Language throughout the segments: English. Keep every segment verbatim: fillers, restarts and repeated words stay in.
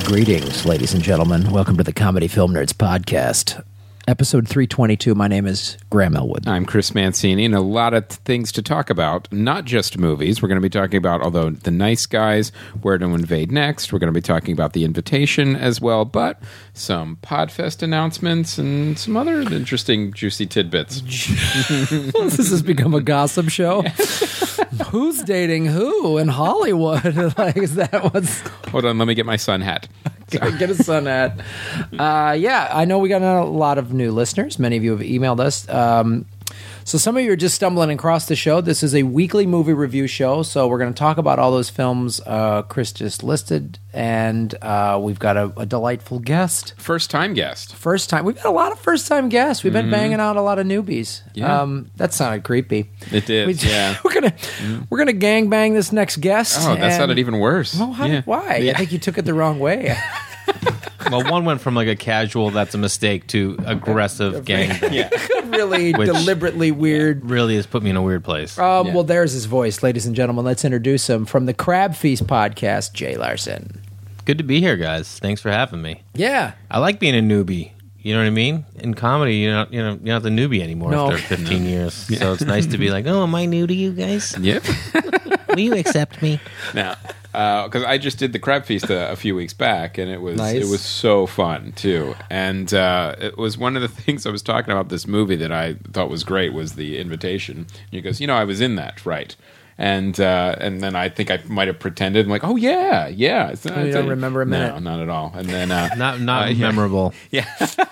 Greetings, ladies and gentlemen. Welcome to the Comedy Film Nerds Podcast. Episode three twenty-two. My name is Graham Elwood. I'm Chris Mancini, and a lot of things to talk about, not just movies. We're going to be talking about, although The Nice Guys, Where to Invade Next. We're going to be talking about The Invitation as well, but some Podfest announcements and some other interesting, juicy tidbits. This has become a gossip show. Who's dating who in Hollywood? Like, is that what's... Hold on, let me get my sun hat. Get a sun hat. Uh, yeah, I know we got a lot of new listeners. Many of you have emailed us. Um, so some of you are just stumbling across the show. This is a weekly movie review show, so we're going to talk about all those films uh, Chris just listed, and uh, we've got a, a delightful guest. First-time guest. First time. We've got a lot of first-time guests. We've been Mm-hmm. banging out a lot of newbies. Yeah. Um, that sounded creepy. It did, We- yeah. We're gonna we're gonna gangbang this next guest. Oh, that and- sounded even worse. Oh, how, Yeah. why? Yeah. I think you took it the wrong way. Well, one went from like a casual "that's a mistake" to aggressive gang. Yeah. Really Which- deliberately weird. Really has put me in a weird place. Um, Yeah. Well, there's his voice, ladies and gentlemen. Let's introduce him from the Crab Feast podcast, Jay Larson. Good to be here, guys. Thanks for having me. Yeah. I like being a newbie. You know what I mean? In comedy, you're not, you know, you're not the newbie anymore No. after fifteen years. So it's nice to be like, oh, am I new to you guys? Yep. Will you accept me? Now, because I just did the Crab Feast a, a few weeks back, and it was Nice. it was so fun too. And uh, it was one of the things I was talking about this movie that I thought was great was The Invitation. And he goes, you know, I was in that, right? And uh, and then I think I might have pretended. I'm like, oh yeah, yeah. It's, Oh, you don't remember a minute? No, not at all. And then uh, Not not uh, yeah. memorable. Yeah.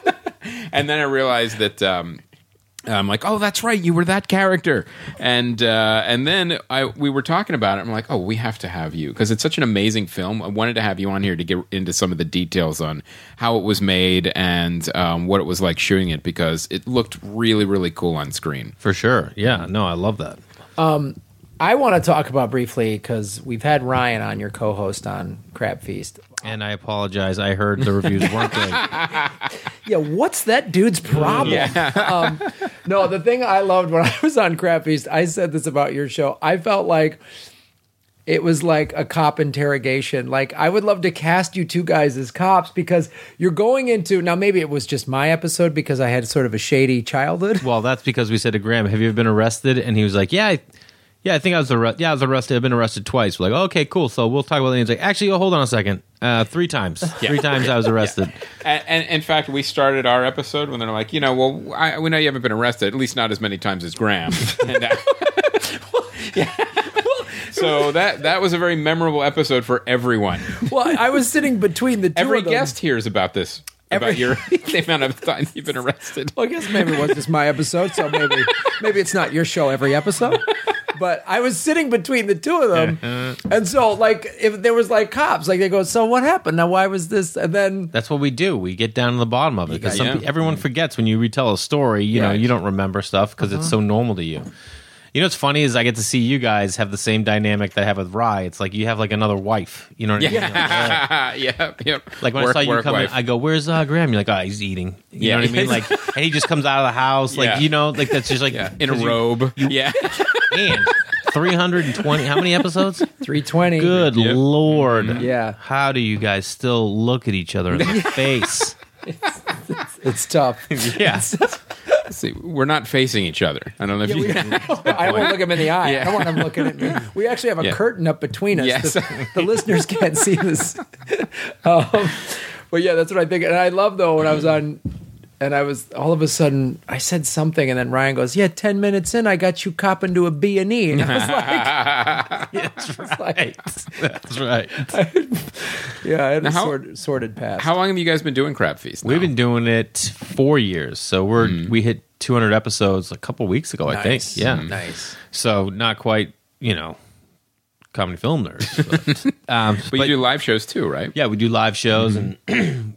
And then I realized that um, I'm like, oh, that's right, you were that character. And uh, and then I we were talking about it. I'm like, oh, we have to have you because it's such an amazing film. I wanted to have you on here to get into some of the details on how it was made and um, what it was like shooting it because it looked really, really cool on screen. For sure. Yeah. No, I love that. I want to talk about briefly because we've had Ryan on, your co-host on Crab Feast. And I apologize. I heard the reviews weren't good. Yeah, what's that dude's problem? um, no, the thing I loved when I was on Crab Feast, I said this about your show. I felt like it was like a cop interrogation. Like, I would love to cast you two guys as cops because you're going into, now maybe it was just my episode because I had sort of a shady childhood. Well, that's because we said to Graham, "Have you ever been arrested?" And he was like, "Yeah, I, yeah, I think I was arrested. Yeah, I was arrested. I've been arrested twice." We're like, "Okay, cool. So we'll talk about it." He's like, "Actually, oh, hold on a second. Uh, three times. Three times I was arrested." And, and in fact, we started our episode when they're like, you know, well, I, we know you haven't been arrested, at least not as many times as Graham. And, uh, yeah. So that that was a very memorable episode for everyone. Well, I was sitting between the two Every of them. guest hears about this, Every- about your the amount of time you've been arrested. Well, I guess maybe it was just my episode, so maybe maybe it's not your show every episode. But I was sitting between the two of them, and so like if there was like cops, like they go, "So what happened? Now why was this?" And then That's what we do. We get down to the bottom of it because Yeah. everyone forgets when you retell a story. You know, Right. you don't remember stuff because it's so normal to you. You know what's funny is I get to see you guys have the same dynamic that I have with Rye. It's like you have like another wife. You know what I mean? Yeah, yeah, yeah. Like when Work, I saw you work come in, wife. I go, "Where's uh, Graham?" You're like, "Oh, he's eating." You Yeah. know what I mean? Like, and he just comes out of the house, like Yeah. you know, like that's just like yeah, in a 'cause you- robe. yeah, And three hundred twenty. How many episodes? three twenty. Good Yep. lord! Yeah. How do you guys still look at each other in the face? It's tough. Yeah. see, we're not facing each other. I don't know if you. I won't look him in the eye. Yeah. I don't want him looking at me. We actually have a Yeah. curtain up between us. Yes. The, the listeners can't see this. Um, but yeah, that's what I think. And I love though when I was on, and I was all of a sudden I said something, and then Ryan goes, "Yeah, ten minutes in, I got you copping to a B and E," and I was like, That's it's like, That's right. yeah, I had a Now, how- sort, sorted past. How long have you guys been doing Crab Feast? now? We've been doing it four years, so we're we hit two hundred episodes a couple weeks ago, I think. Nice. Yeah, Nice. So not quite, you know, comedy film nerds, but, um, But, you do live shows too, right? yeah, we do live shows, and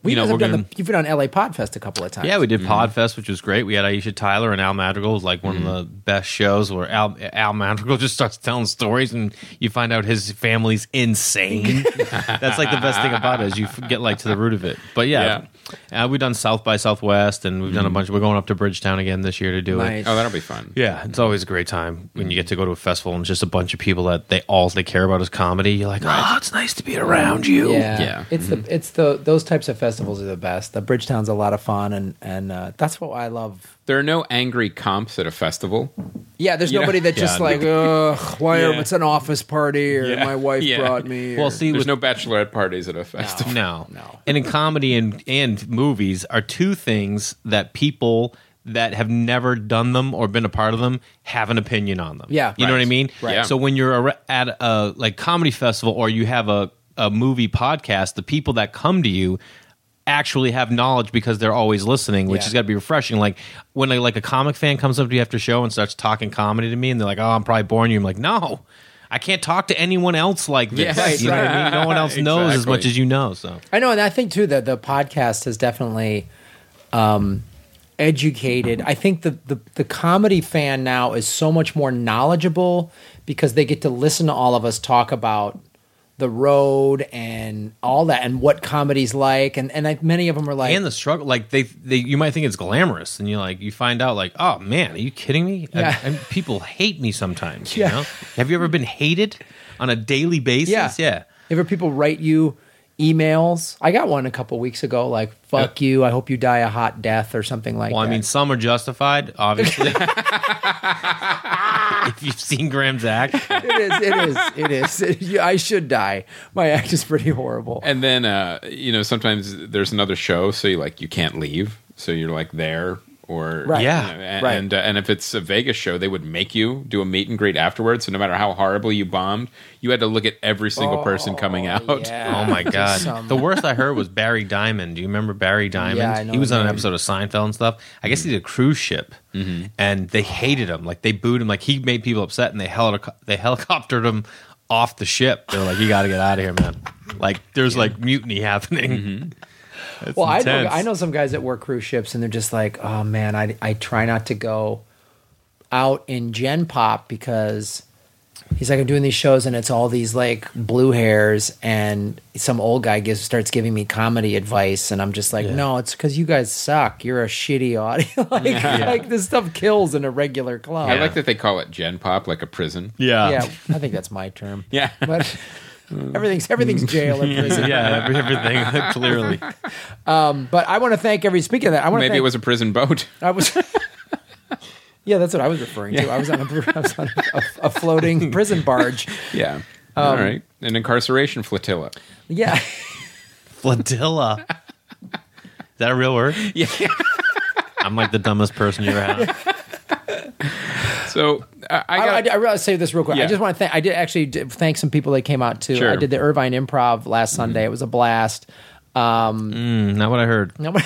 We you know, guys have we're done gonna. the, you've been on L A Podfest a couple of times. Yeah, we did Podfest, which was great. We had Aisha Tyler and Al Madrigal. It was like one of the best shows where Al, Al Madrigal just starts telling stories and you find out his family's insane. That's like the best thing about it is you get like to the root of it. But yeah, Uh, we've done South by Southwest and we've done a bunch. We're going up to Bridgetown again this year to do Nice. it. Oh, that'll be fun. Yeah, it's always a great time when you get to go to a festival and it's just a bunch of people that they all they care about is comedy. You're like, oh, it's nice to be around you. Yeah, Yeah. It's the it's the those types of festivals are the best. The Bridgetown's a lot of fun, and and uh, that's what I love. There are no angry comps at a festival. Yeah, there's You know- nobody that just Yeah. like, ugh, why are, Yeah. it's an office party or Yeah. my wife Yeah. brought me. Well, or- see, There's with no bachelorette parties at a festival. No, No. And in comedy and and movies are two things that people that have never done them or been a part of them have an opinion on them. Yeah. you know what I Right. mean. Right. Yeah. So when you're a- at a like comedy festival or you have a a movie podcast, the people that come to you actually have knowledge because they're always listening, which Yeah. has got to be refreshing. Like when a, like a comic fan comes up to you after show and starts talking comedy to me, and they're like, "Oh, I'm probably boring you." I'm like, "No, I can't talk to anyone else like this." Yes. You know what I mean? No one else knows as Exactly. much as you know. So I know, and I think too that the podcast has definitely um, educated. I think the, the the comedy fan now is so much more knowledgeable because they get to listen to all of us talk about the road and all that and what comedy's like, and and I, many of them are like, and the struggle, like they, they, you might think it's glamorous, and you like you find out like, oh man, are you kidding me? Yeah. I, I, people hate me sometimes. You Yeah. know? Have you ever been hated on a daily basis? Yeah. yeah. ever people write you emails. I got one a couple weeks ago, like "fuck you, I hope you die a hot death" or something like Well, that. I mean, some are justified, obviously. If you've seen Graham's act, it is, it is, it is. It- yeah, I should die. My act is pretty horrible. And then, uh, you know, sometimes there's another show, so you like you can't leave, so you're like there, or Right. Yeah. you know, and Right. and, uh, and if it's a Vegas show, they would make you do a meet and greet afterwards. So no matter how horribly you bombed, you had to look at every single person coming out. yeah. oh my god, Some- the worst I heard was Barry Diamond. Do you remember Barry Diamond? Yeah, I know he was his on an name. episode of Seinfeld and stuff. I guess he did a cruise ship, and they hated him. Like they booed him. Like he made people upset, and they helico- they helicoptered him off the ship. They're like, "You got to get out of here, man!" Like there's like mutiny happening. It's Well, I know, intense. I know some guys that work cruise ships, and they're just like, "Oh man, I I try not to go out in Gen Pop because." He's like, I'm doing these shows and it's all these like blue hairs, and some old guy gives starts giving me comedy advice, and I'm just like, Yeah. no, it's because you guys suck. You're a shitty audience. like, like this stuff kills in a regular club. I like that they call it Gen Pop, like a prison. Yeah, Yeah, I think that's my term. Yeah. But everything's everything's jail and prison. yeah, every, everything clearly. But I want to thank every. Speaking of that, I want to Maybe thank, it was a prison boat. I was. Yeah, that's what I was referring to. I was on a, I was on a, a floating prison barge. Yeah. Um, All right. An incarceration flotilla. Yeah. Flotilla. Is that a real word? Yeah. I'm like the dumbest person you ever had. So uh, I I, got. I, I realize say this real quick. I Yeah. just want to thank. I did actually did thank some people that came out too. Sure. I did the Irvine Improv last Sunday. It was a blast. Um, Mm, not what I heard. nobody-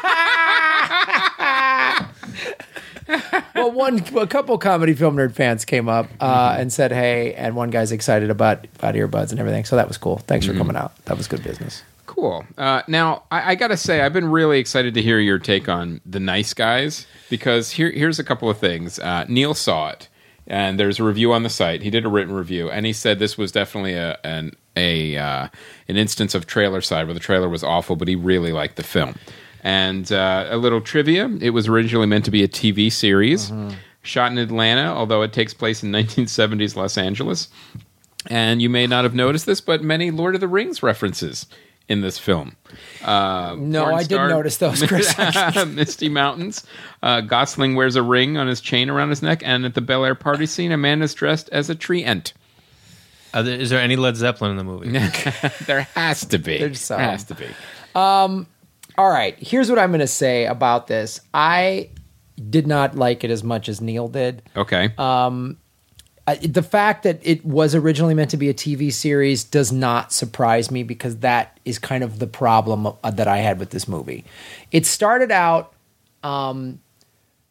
well, one a couple comedy film nerd fans came up uh, and said hey, and one guy's excited about about earbuds and everything. So that was cool. Thanks for coming out. That was good business. Cool. Uh, now, I, I got to say, I've been really excited to hear your take on The Nice Guys, because here, here's a couple of things. Uh, Neil saw it, and there's a review on the site. He did a written review, and he said this was definitely a an a uh, an instance of trailer side where the trailer was awful, but he really liked the film. And uh, a little trivia: it was originally meant to be a T V series, shot in Atlanta, although it takes place in nineteen seventies Los Angeles. And you may not have noticed this, but many Lord of the Rings references in this film. Uh, No, porn I didn't star- notice those, Chris. Misty Mountains. Uh, Gosling wears a ring on his chain around his neck, and at the Bel Air party scene, a man is dressed as a tree ant. Are there, is there any Led Zeppelin in the movie? There has to be. There's some. There has to be. All right, here's what I'm going to say about this. I did not like it as much as Neil did. Okay. Uh, the fact that it was originally meant to be a T V series does not surprise me, because that is kind of the problem uh, that I had with this movie. It started out um,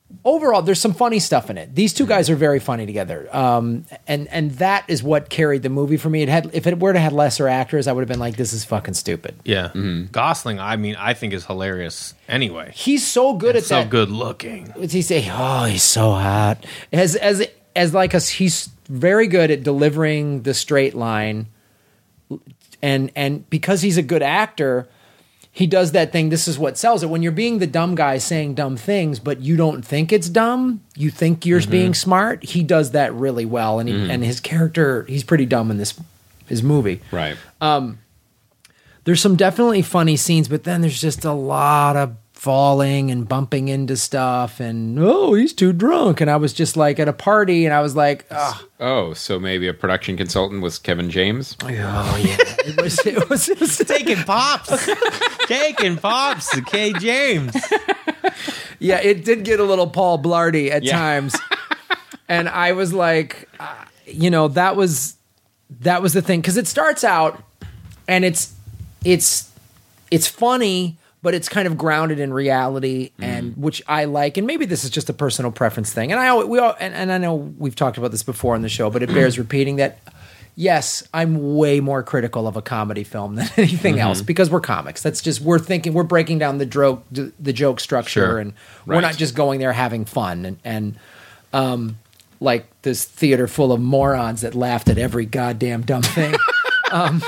overall, there's some funny stuff in it. These two guys are very funny together, um, and and that is what carried the movie for me. It had if it were to have lesser actors, I would have been like, this is fucking stupid. Yeah, mm-hmm. Gosling. I mean, I think is hilarious. Anyway, he's so good and at so that. So good looking. What's he say? Oh, he's so hot. As as as like us, he's very good at delivering the straight line, and and because he's a good actor. He does that thing. This is what sells it. When you're being the dumb guy saying dumb things, but you don't think it's dumb, you think you're mm-hmm. being smart. He does that really well, and he, mm-hmm. and his character, he's pretty dumb in this his movie. Right. Um, there's some definitely funny scenes, but then there's just a lot of falling and bumping into stuff, and oh, he's too drunk. And I was just like at a party, and I was like, ugh. Oh, so maybe a production consultant was Kevin James? Oh yeah, it was. It was, it was taking pops, taking pops to K. James. Yeah, it did get a little Paul Blarty at yeah. times, and I was like, uh, you know, that was that was the thing because it starts out, and it's it's it's funny. But it's kind of grounded in reality, and mm. which I like. And maybe this is just a personal preference thing. And I always, we all, and, and I know we've talked about this before on the show, but it bears repeating that. Yes, I'm way more critical of a comedy film than anything mm-hmm. else because we're comics. That's just we're thinking we're breaking down the joke the joke structure, sure. and right. we're not just going there having fun and and um, like this theater full of morons that laughed at every goddamn dumb thing. um,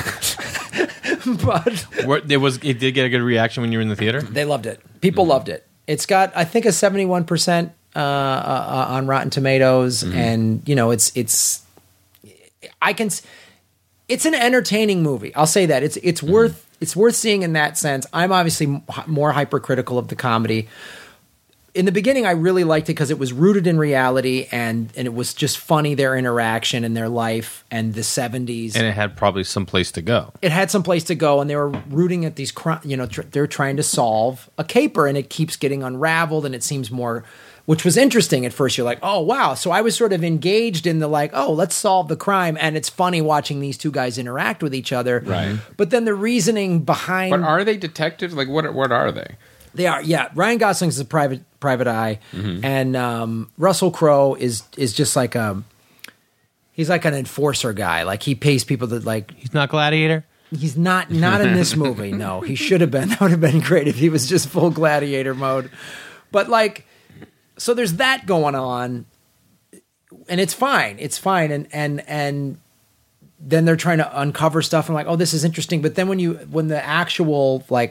But Where, it was it did get a good reaction when you were in the theater. They loved it. People mm-hmm. loved it. It's got I think a seventy-one percent uh, uh, on Rotten Tomatoes, mm-hmm. and you know it's it's I can it's an entertaining movie. I'll say that it's it's mm-hmm. worth it's worth seeing in that sense. I'm obviously more hypercritical of the comedy. In the beginning, I really liked it because it was rooted in reality, and, and it was just funny, their interaction and their life and the seventies. And it had probably some place to go. It had some place to go, and they were rooting at these, you know, tr- they're trying to solve a caper, and it keeps getting unraveled, and it seems more, which was interesting at first. You're like, oh, wow. So I was sort of engaged in the like, oh, let's solve the crime, and it's funny watching these two guys interact with each other. Right. But then the reasoning behind... But are they detectives? Like, what what are they? They are, yeah. Ryan Gosling is a private private eye, mm-hmm. and um, Russell Crowe is is just like a he's like an enforcer guy. Like he pays people to like. He's not Gladiator. He's not not in this movie. No, he should have been. That would have been great if he was just full Gladiator mode. But like, so there's that going on, and it's fine. It's fine, and and and then they're trying to uncover stuff. And like, oh, this is interesting. But then when you when the actual like.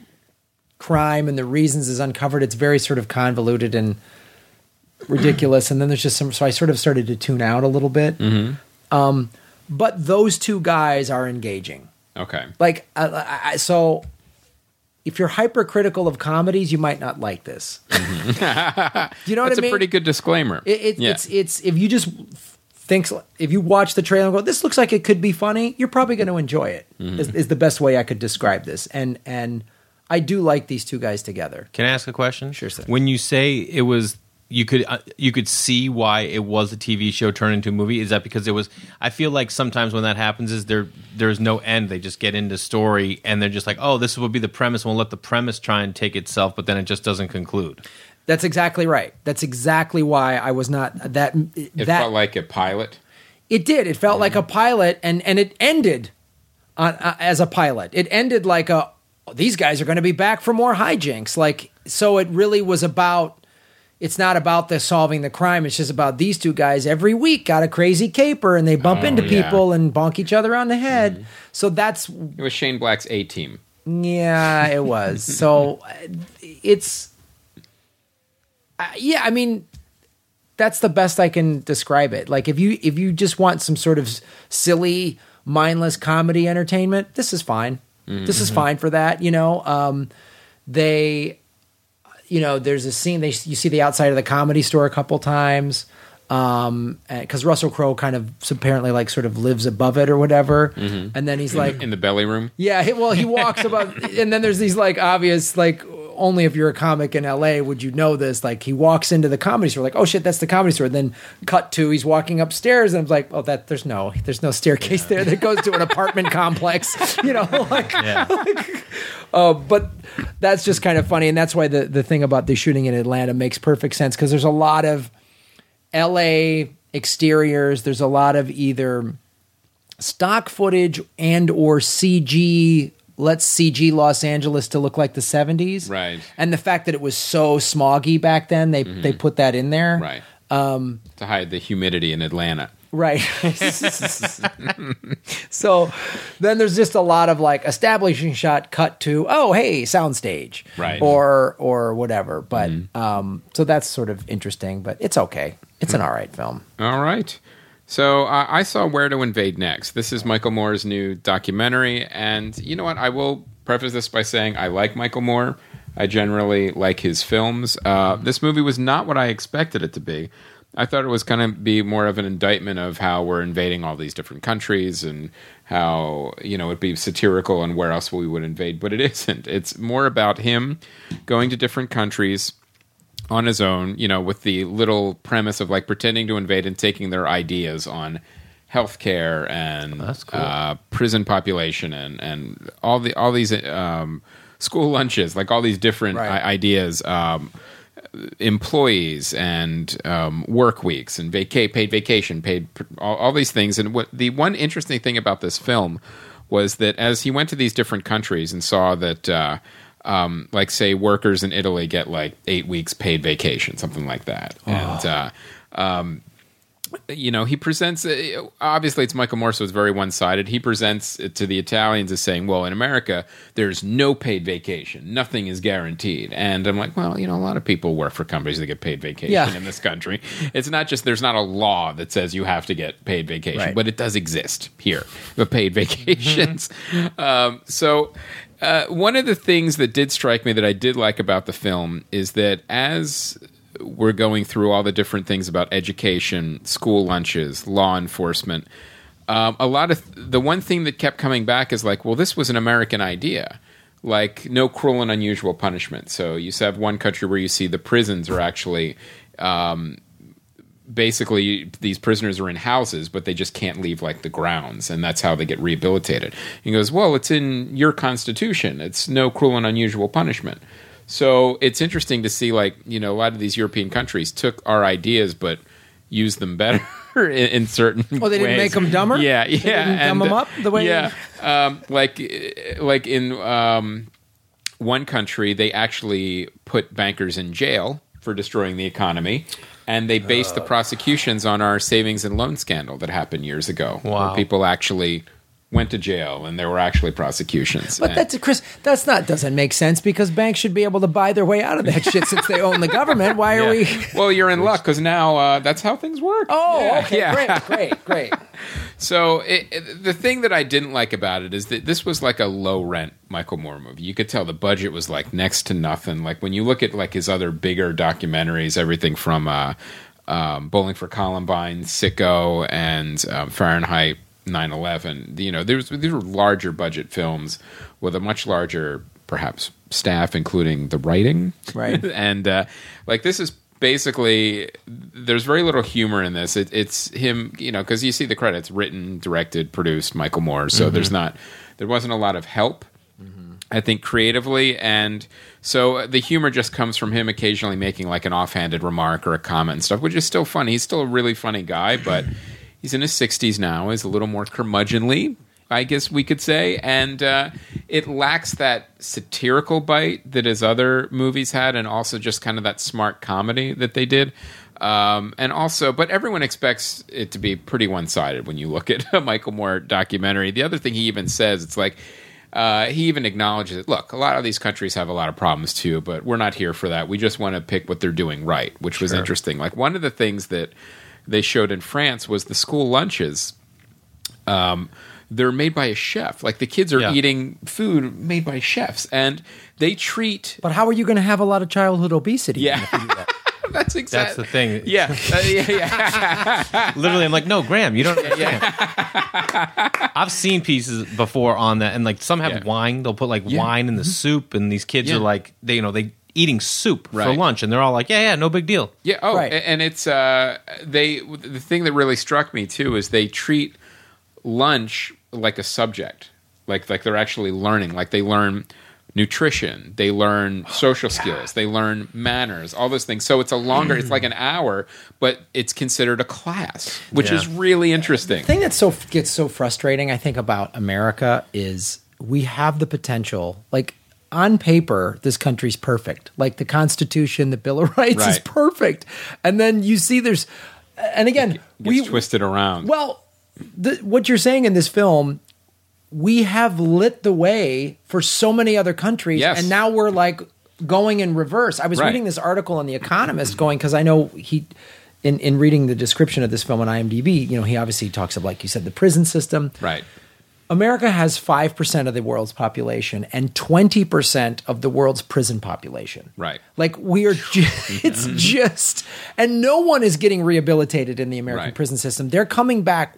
crime and the reasons is uncovered, it's very sort of convoluted and ridiculous, and then there's just some so I sort of started to tune out a little bit. Mm-hmm. Um, but those two guys are engaging. Okay. Like I, I, so if you're hypercritical of comedies, you might not like this. Mm-hmm. You know what That's I mean? a pretty good disclaimer. It, it, yeah. It's it's if you just think if you watch the trailer and go, this looks like it could be funny, you're probably going to enjoy it. Mm-hmm. Is, is the best way I could describe this. And and I do like these two guys together. Can I ask a question? Sure thing. When you say it was, you could uh, you could see why it was a T V show turned into a movie. Is that because it was? I feel like sometimes when that happens, is there there's no end. They just get into story and they're just like, oh, this will be the premise. We'll let the premise try and take itself, but then it just doesn't conclude. That's exactly right. That's exactly why I was not that. It that, felt like a pilot. It did. It felt mm-hmm. like a pilot, and and it ended on, uh, as a pilot. It ended like a. These guys are going to be back for more hijinks. Like, so it really was about, it's not about the solving the crime. It's just about these two guys every week got a crazy caper and they bump oh, into yeah. people and bonk each other on the head. Mm. So that's. It was Shane Black's A-Team. Yeah, it was. So it's, uh, yeah, I mean, that's the best I can describe it. Like if you, if you just want some sort of silly, mindless comedy entertainment, this is fine. Mm-hmm. This is fine for that, you know. Um, they, you know, there's a scene. They you see the outside of the Comedy Store a couple times, um, because Russell Crowe kind of apparently like sort of lives above it or whatever. Mm-hmm. And then he's in like the, in the belly room. Yeah, he, well, he walks above, and then there's these like obvious like. Only if you're a comic in L A would you know this. Like he walks into the Comedy Store, like, oh shit, that's the Comedy Store. Then cut to he's walking upstairs, and I'm like, oh, that there's no there's no staircase yeah. there that goes to an apartment complex, you know. Like, yeah. like uh, but that's just kind of funny, and that's why the the thing about the shooting in Atlanta makes perfect sense because there's a lot of L A exteriors. There's a lot of either stock footage and or C G. Let's C G Los Angeles to look like the seventies. Right. And the fact that it was so smoggy back then, they mm-hmm. they put that in there. Right. Um, to hide the humidity in Atlanta. Right. So then there's just a lot of like establishing shot cut to, oh, hey, soundstage. Right. Or or whatever. But mm-hmm. um, so that's sort of interesting, but it's okay. It's an all right film. All right. So uh, I saw Where to Invade Next. This is Michael Moore's new documentary. And you know what? I will preface this by saying I like Michael Moore. I generally like his films. Uh, this movie was not what I expected it to be. I thought it was going to be more of an indictment of how we're invading all these different countries and how, you know, it'd be satirical and where else we would invade. But it isn't. It's more about him going to different countries on his own, you know, with the little premise of like pretending to invade and taking their ideas on healthcare and That's cool. uh, prison population and, and all the all these um, school lunches, like all these different right. I- ideas, um, employees and um, work weeks and vaca- paid vacation, paid all, all these things. And what the one interesting thing about this film was that as he went to these different countries and saw that. Uh, Um, like, say, workers in Italy get like eight weeks paid vacation, something like that. Oh. And, uh, um, you know, he presents, uh, obviously it's Michael Moore, so it's very one-sided. He presents it to the Italians as saying, well, in America, there's no paid vacation. Nothing is guaranteed. And I'm like, well, you know, a lot of people work for companies that get paid vacation yeah. in this country. It's not just, there's not a law that says you have to get paid vacation, right. but it does exist here, the paid vacations. Mm-hmm. Um, so... Uh, one of the things that did strike me that I did like about the film is that as we're going through all the different things about education, school lunches, law enforcement, um, a lot of th- the one thing that kept coming back is like, well, this was an American idea, like no cruel and unusual punishment. So you have one country where you see the prisons are actually. Um, Basically, these prisoners are in houses, but they just can't leave like the grounds, and that's how they get rehabilitated. He goes, well, it's in your constitution. It's no cruel and unusual punishment. So it's interesting to see, like, you know, a lot of these European countries took our ideas, but used them better in, in certain ways. Oh, they didn't ways. make them dumber? Yeah, yeah. They didn't dumb and, them up the way... Yeah, um, like, like in um, one country, they actually put bankers in jail for destroying the economy. And they based uh, the prosecutions on our savings and loan scandal that happened years ago. Wow. Where people actually went to jail and there were actually prosecutions. But and, that's, Chris, that's not, doesn't make sense because banks should be able to buy their way out of that shit since they own the government. Why are yeah. we? Well, you're in luck because now uh, that's how things work. Oh, yeah. okay. Yeah. Great, great, great. So it, it, the thing that I didn't like about it is that this was like a low rent Michael Moore movie. You could tell the budget was like next to nothing. Like when you look at like his other bigger documentaries, everything from uh, um, Bowling for Columbine, Sicko, and um, Fahrenheit nine eleven. You know, there's these were larger budget films with a much larger, perhaps, staff, including the writing. Right. and uh, like this is. Basically, there's very little humor in this. It, it's him, you know, because you see the credits: written, directed, produced, Michael Moore. So mm-hmm. there's not, there wasn't a lot of help, mm-hmm. I think, creatively, and so the humor just comes from him occasionally making like an offhanded remark or a comment and stuff, which is still funny. He's still a really funny guy, but he's in his sixties now. He's a little more curmudgeonly, I guess we could say, and uh, it lacks that satirical bite that his other movies had, and also just kind of that smart comedy that they did. Um, and also, but everyone expects it to be pretty one-sided when you look at a Michael Moore documentary. The other thing he even says, it's like, uh, he even acknowledges it. Look, a lot of these countries have a lot of problems too, but we're not here for that. We just want to pick what they're doing right, which was Sure. interesting. Like one of the things that they showed in France was the school lunches. Um, they're made by a chef. Like the kids are Yeah. eating food made by chefs, and they treat. But how are you going to have a lot of childhood obesity? Yeah. if you do that? That's exactly That's the thing. Yeah, uh, yeah, yeah. Literally, I'm like, no, Graham, you don't. Yeah. I've seen pieces before on that, and like some have Yeah. wine. They'll put like Yeah. wine in the soup, and these kids Yeah. are like, they, you know, they eating soup for Right. lunch, and they're all like, yeah, yeah, no big deal. Yeah. Oh, Right. and it's uh, they. The thing that really struck me too is they treat lunch like a subject, like like they're actually learning. Like they learn nutrition, they learn social skills, they learn manners, all those things. So it's a longer, it's like an hour, but it's considered a class, which Yeah. is really interesting. The thing that so gets so frustrating, I think, about America is we have the potential, like on paper, this country's perfect. Like the Constitution, the Bill of Rights is Right. perfect, and then you see there's, and again, Gets we twisted around. well, the, what you're saying in this film, we have lit the way for so many other countries, Yes. and now we're like going in reverse. I was Right. reading this article in The Economist, going because I know he, in in reading the description of this film on IMDb, you know, he obviously talks of, like you said, the prison system. Right. America has five percent of the world's population and twenty percent of the world's prison population. Right. Like we are, ju- it's just, and no one is getting rehabilitated in the American Right. prison system. They're coming back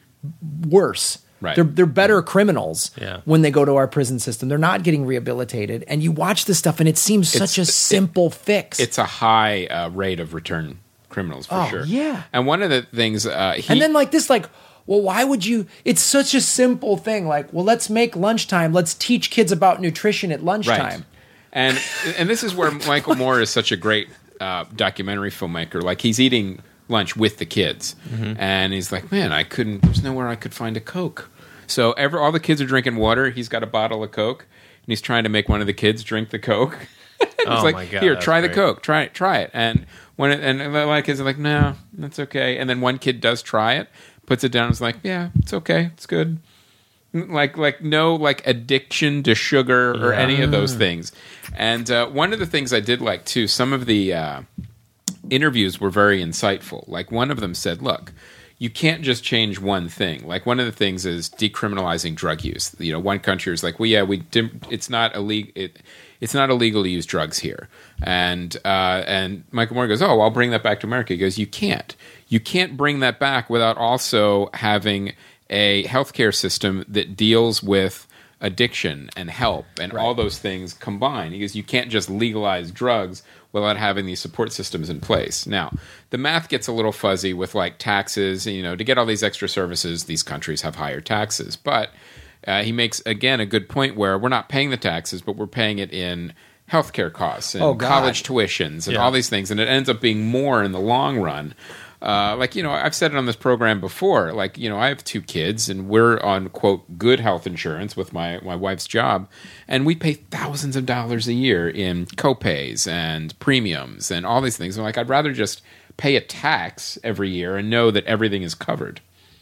worse. Right. They're, they're better criminals Yeah. when they go to our prison system. They're not getting rehabilitated. And you watch this stuff and it seems such a It's- simple fix. It's a high uh, rate of return criminals, for Oh, sure. yeah. And one of the things uh, he... and then like this, like, well, why would you? It's such a simple thing. Like, well, let's make lunchtime. Let's teach kids about nutrition at lunchtime. Right. And and this is where Michael Moore is such a great uh, documentary filmmaker. Like he's eating lunch with the kids, and he's like, "Man, I couldn't. There's nowhere I could find a Coke." So every all the kids are drinking water. He's got a bottle of Coke, and he's trying to make one of the kids drink the Coke. It's Oh, like, my God, here, that's try the great. Coke. Try it. Try it. And when it, and a lot of kids are like, "No, that's okay." And then one kid does try it, puts it down, and is like, "Yeah, it's okay. It's good." Like, like no, like addiction to sugar or Yeah. any of those things. And uh, one of the things I did like too, some of the uh, interviews were very insightful. Like one of them said, "Look, you can't just change one thing. Like one of the things is decriminalizing drug use. You know, one country is like, well, yeah, we dim- it's not illegal. It, it's not illegal to use drugs here." And uh, and Michael Moore goes, "Oh, I'll bring that back to America." He goes, "You can't. You can't bring that back without also having a healthcare system that deals with addiction and help and all those things combined." He goes, "You can't just legalize drugs without having these support systems in place." Now, the math gets a little fuzzy with like taxes. You know, to get all these extra services, these countries have higher taxes. But uh, he makes, again, a good point where we're not paying the taxes, but we're paying it in healthcare costs and Oh, God. college tuitions and Yeah. all these things. And it ends up being more in the long run. Uh, like, you know, I've said it on this program before. Like, you know, I have two kids and we're on, quote, good health insurance with my, my wife's job. And we pay thousands of dollars a year in copays and premiums and all these things. I'm like, I'd rather just pay a tax every year and know that everything is covered.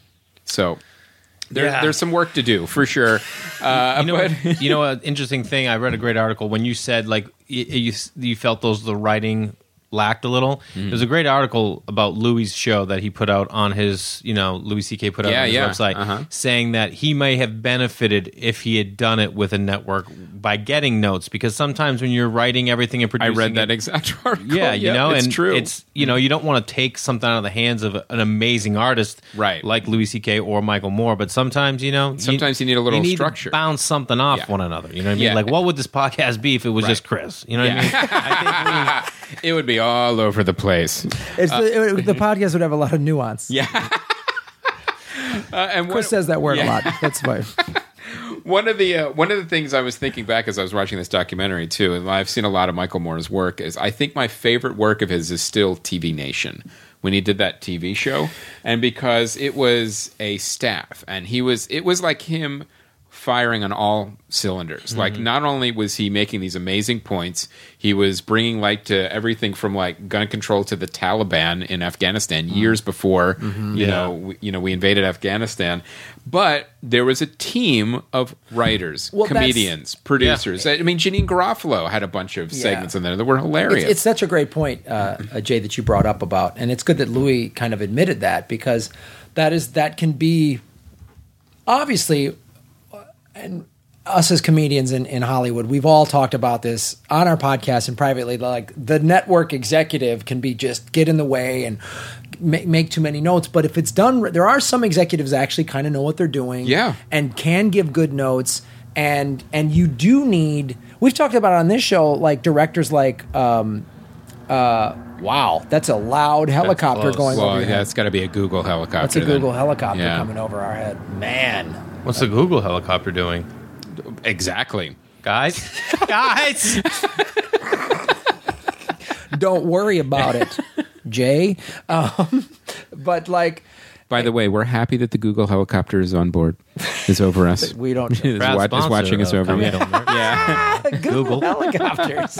So there, Yeah. there's some work to do for sure. Uh, You know, but you know, an interesting thing. I read a great article when you said like you you, you felt those the writing lacked a little. Mm. There's a great article about Louis' show that he put out on his, you know, Louis C K put out Yeah, on his yeah. website, Uh-huh. saying that he may have benefited if he had done it with a network by getting notes, because sometimes when you're writing everything and I producing read that it, exact article. yeah, you know, it's and true. it's, you know, you don't want to take something out of the hands of an amazing artist, Right. like Louis C K or Michael Moore, but sometimes, you know, Sometimes you need a little need structure. to bounce something off Yeah. one another. You know what I mean? Yeah. Like, what would this podcast be if it was Right. just Chris? You know what I mean? I think It would be all over the place. It's the, the podcast would have a lot of nuance. Yeah. uh, and Chris one, says that word yeah. a lot. That's why. One of the uh, one of the things I was thinking back as I was watching this documentary too, and I've seen a lot of Michael Moore's work, is I think my favorite work of his is still T V Nation, when he did that T V show, and because it was a staff, and he was it was like him firing on all cylinders. Mm-hmm. Like, not only was he making these amazing points, he was bringing light to everything from like gun control to the Taliban in Afghanistan years before Mm-hmm. you Yeah. know we, you know we invaded Afghanistan. But there was a team of writers, Well, that's- comedians, producers. I mean, Janine Garofalo had a bunch of Yeah. segments in there that were hilarious. It's, it's such a great point, uh, uh, Jay, that you brought up about, and it's good that Louis kind of admitted that, because that is that can be obviously, uh, and us as comedians in, in Hollywood, we've all talked about this on our podcast and privately. Like, the network executive can be just get in the way and make, make too many notes. But if it's done, there are some executives that actually kind of know what they're doing, Yeah. and can give good notes. And and you do need. We've talked about it on this show, like directors like. Um, uh, wow, that's a loud helicopter close. going well, over your yeah, head. it's got to be a Google helicopter. That's a then. Google helicopter Yeah. coming over our head. Man. what's the Google helicopter doing? Exactly. Guys, guys. Don't worry about it, Jay. Um, but like, By the way, we're happy that the Google helicopter is on board. Is over us. we don't. is, Proud wa- is sponsor watching us of over. Comedy Yeah. Film Nerds. yeah. Google helicopters,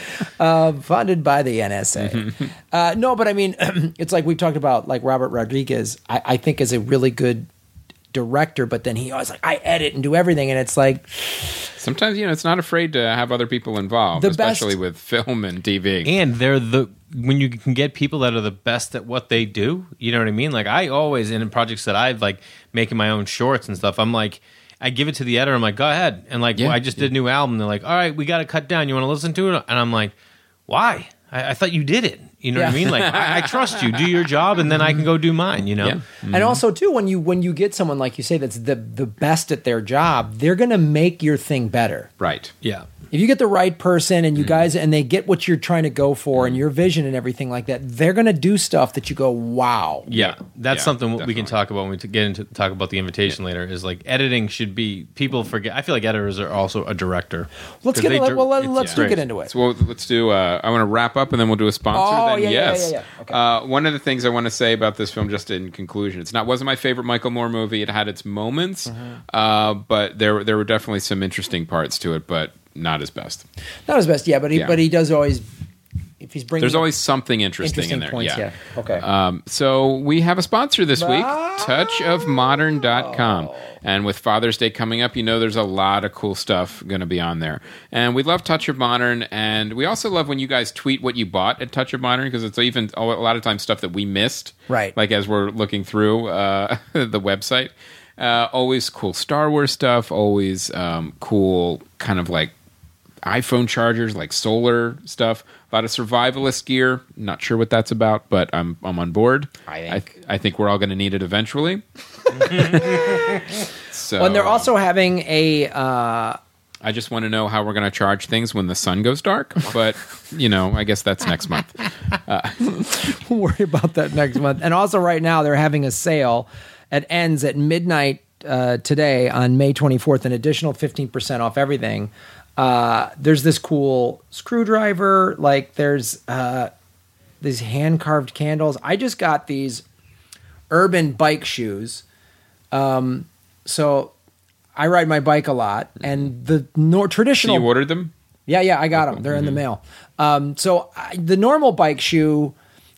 uh, funded by the N S A. Uh, no, but I mean, it's like we've talked about, like Robert Rodriguez. I, I think is a really good director, but then he always like I edit and do everything, and it's like Sometimes, you know, it's not afraid to have other people involved, The especially best- with film and T V. And they're the when you can get people that are the best at what they do. You know what I mean? Like I always in projects that I've like making my own shorts and stuff. I'm like. I give it to the editor. I'm like, go ahead. And like, Yeah, well, I just did a new album. They're like, all right, we got to cut down. You want to listen to it? And I'm like, why? I, I thought you did it. You know what I Yeah. mean? Like, I, I trust you. Do your job, and then I can go do mine. You know? Yeah. And also too, when you when you get someone like you say that's the the best at their job, they're going to make your thing better. Right. Yeah. If you get the right person and you guys and they get what you're trying to go for and your vision and everything like that, they're going to do stuff that you go, wow. Yeah, that's Yeah, something we definitely. can talk about when we t- get into talk about the invitation later. Is like editing should be people forget. I feel like editors are also a director. Let's 'Cause get they let, dir- well let, it's- let's yeah. do Great. get into it. So we'll, let's do. Uh, I want to wrap up, and then we'll do a sponsor. Oh, then yeah, yeah, yes. yeah, yeah, yeah. Okay. Uh, one of the things I want to say about this film, just in conclusion, it's not wasn't my favorite Michael Moore movie. It had its moments, Mm-hmm. uh, but there there were definitely some interesting parts to it, but not his best. Not his best, yeah, but he Yeah. but he does always if he's bringing There's always something interesting, interesting in there. points, yeah. Okay. Um, so we have a sponsor this week, Ah. touch of modern dot com. And with Father's Day coming up, you know there's a lot of cool stuff going to be on there. And we love Touch of Modern, and we also love when you guys tweet what you bought at Touch of Modern, because it's even a lot of times stuff that we missed. Right. Like as we're looking through uh, the website. Uh, always cool Star Wars stuff, always um, cool kind of like iPhone chargers, like solar stuff. A lot of survivalist gear. Not sure what that's about, but I'm I'm on board. I think. I, th- I think we're all going to need it eventually. so Well, and they're also having a uh, I just want to know how we're going to charge things when the sun goes dark. But you know, I guess that's next month. we'll worry about that next month. And also right now they're having a sale that ends at midnight uh, today on May twenty-fourth, an additional fifteen percent off everything. Uh, there's this cool screwdriver, like there's uh, these hand-carved candles. I just got these urban bike shoes. Um, so I ride my bike a lot, and the nor- So traditional you ordered them? yeah, yeah, I got them. They're in the mail. Um, so I, the normal bike shoe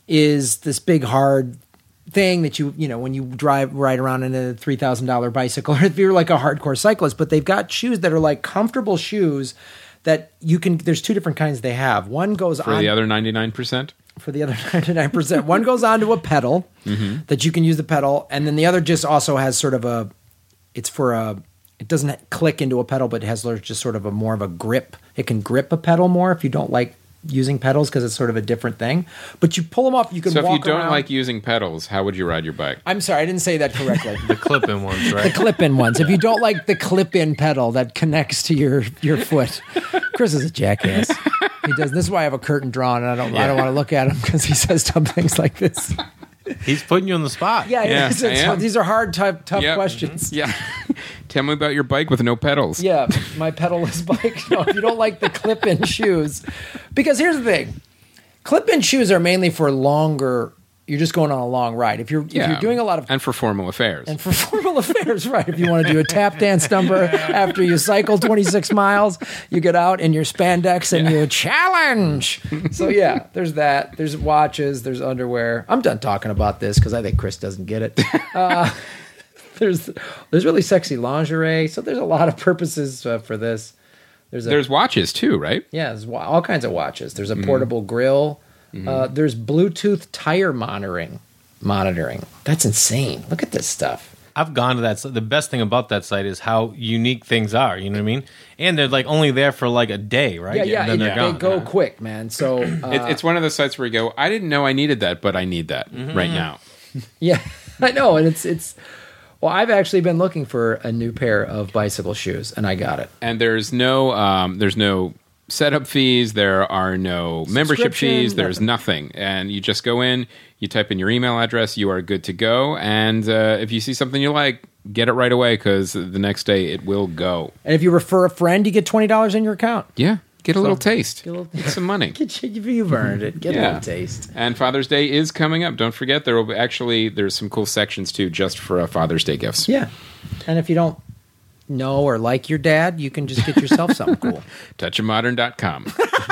is this big hard thing that you you know when you drive ride around in a three thousand dollar bicycle, or if you're like a hardcore cyclist. But they've got shoes that are like comfortable shoes that you can. There's two different kinds they have. One goes For on the other ninety-nine percent? for the other ninety-nine percent. One goes onto a pedal that you can use the pedal, and then the other just also has sort of a. It's for a. It doesn't click into a pedal, but it has just sort of a more of a grip. It can grip a pedal more if you don't like using pedals because it's sort of a different thing. But you pull them off, you can So if walk you don't around. like using pedals, how would you ride your bike? I'm sorry, I didn't say that correctly. The clip-in ones, The right? clip-in ones. If you don't like the clip-in pedal that connects to your your foot, Chris is a jackass. He does. This is why I have a curtain drawn, and I don't. I don't want to look at him because he says dumb things like this. He's putting you on the spot. Yeah, Yeah, it's, it's, I am. these are hard, tough, tough Yep. questions. Yeah. Tell me about your bike with no pedals. Yeah, my pedalless bike. No, if you don't like the clip-in shoes, because here's the thing: clip-in shoes are mainly for longer. You're just going on a long ride. If you're Yeah. if you're doing a lot of And for formal affairs. and for formal affairs, right? If you want to do a tap dance number after you cycle twenty-six miles, you get out in your spandex and you challenge. So yeah, there's that. There's watches. There's underwear. I'm done talking about this because I think Chris doesn't get it. Uh, there's there's really sexy lingerie. So there's a lot of purposes uh, for this. There's a, There's watches too, right? yeah, there's wa- all kinds of watches. There's a portable grill. Uh, there's Bluetooth tire monitoring. Monitoring. That's insane. Look at this stuff. I've gone to that. The best thing about that site is how unique things are. You know what I mean? And they're like only there for like a day, right? Yeah, yeah, And then it- they're they gone. go quick, man. So uh, It, it's one of those sites where you go, I didn't know I needed that, but I need that right now. yeah, I know, and it's it's. Well, I've actually been looking for a new pair of bicycle shoes, and I got it. And there's no um, there's no setup fees. There are no membership Subscription, fees. There's nothing. And you just go in, you type in your email address, you are good to go. And uh, if you see something you like, get it right away because the next day it will go. And if you refer a friend, you get twenty dollars in your account. Yeah. Get a little taste. Get, a little, get some money. Get you, you've earned it. Get yeah. a little taste. And Father's Day is coming up. Don't forget, there will be actually, there's some cool sections too just for uh, Father's Day gifts. Yeah. And if you don't know or like your dad, you can just get yourself something cool. touch of modern dot com.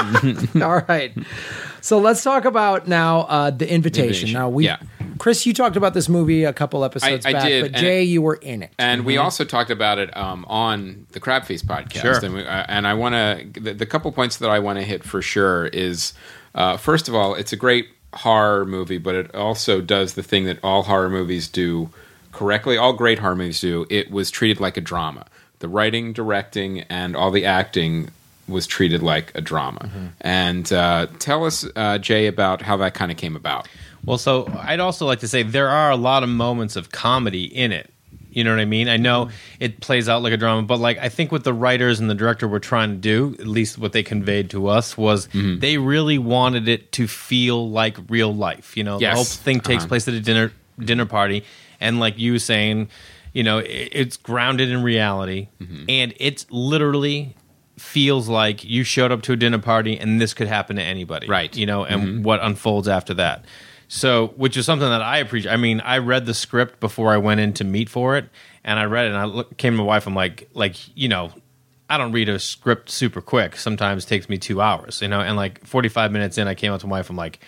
All right. So let's talk about now uh, The Invitation. Invitation. Now, we, yeah. Chris, you talked about this movie a couple episodes I, I back, did, but Jay, you were in it. And mm-hmm. we also talked about it um, on the Crab Feast podcast. Sure. And, we, uh, and I want to, the, the couple points that I want to hit for sure is, uh, first of all, it's a great horror movie, but it also does the thing that all horror movies do correctly, all great horror movies do. It was treated like a drama. The writing, directing, and all the acting was treated like a drama. Mm-hmm. And uh, tell us, uh, Jay, about how that kind of came about. Well, so I'd also like to say there are a lot of moments of comedy in it. You know what I mean? I know it plays out like a drama, but like I think what the writers and the director were trying to do, at least what they conveyed to us, was mm-hmm. they really wanted it to feel like real life. You know, yes. the whole thing takes uh-huh. place at a dinner dinner party, and like you were saying, you know, it, it's grounded in reality, mm-hmm. and it's literally feels like you showed up to a dinner party and this could happen to anybody. Right. You know, and mm-hmm. what unfolds after that. So, which is something that I appreciate. I mean, I read the script before I went in to meet for it, and I read it, and I look, came to my wife, I'm like, like, you know, I don't read a script super quick. Sometimes it takes me two hours, you know, and like forty-five minutes in, I came up to my wife, I'm like,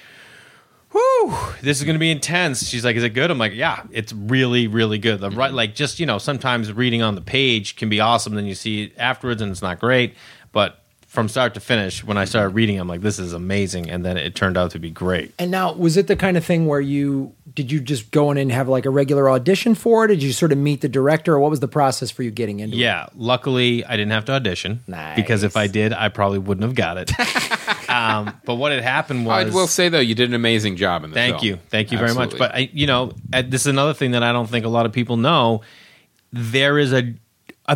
whew, this is going to be intense. She's like, is it good? I'm like, yeah, it's really, really good. The right, like, just, you know, sometimes reading on the page can be awesome, then you see it afterwards, and it's not great, but from start to finish, when I started reading, I'm like, this is amazing, and then it turned out to be great. And now, was it the kind of thing where you, did you just go in and have like a regular audition for it? Did you sort of meet the director, or what was the process for you getting into yeah, it? Yeah, luckily, I didn't have to audition. Nice. Because if I did, I probably wouldn't have got it. um, but what had happened was... I will say, though, you did an amazing job in the Thank film. you. Thank you Absolutely. very much. But, I, you know, this is another thing that I don't think a lot of people know. There is a a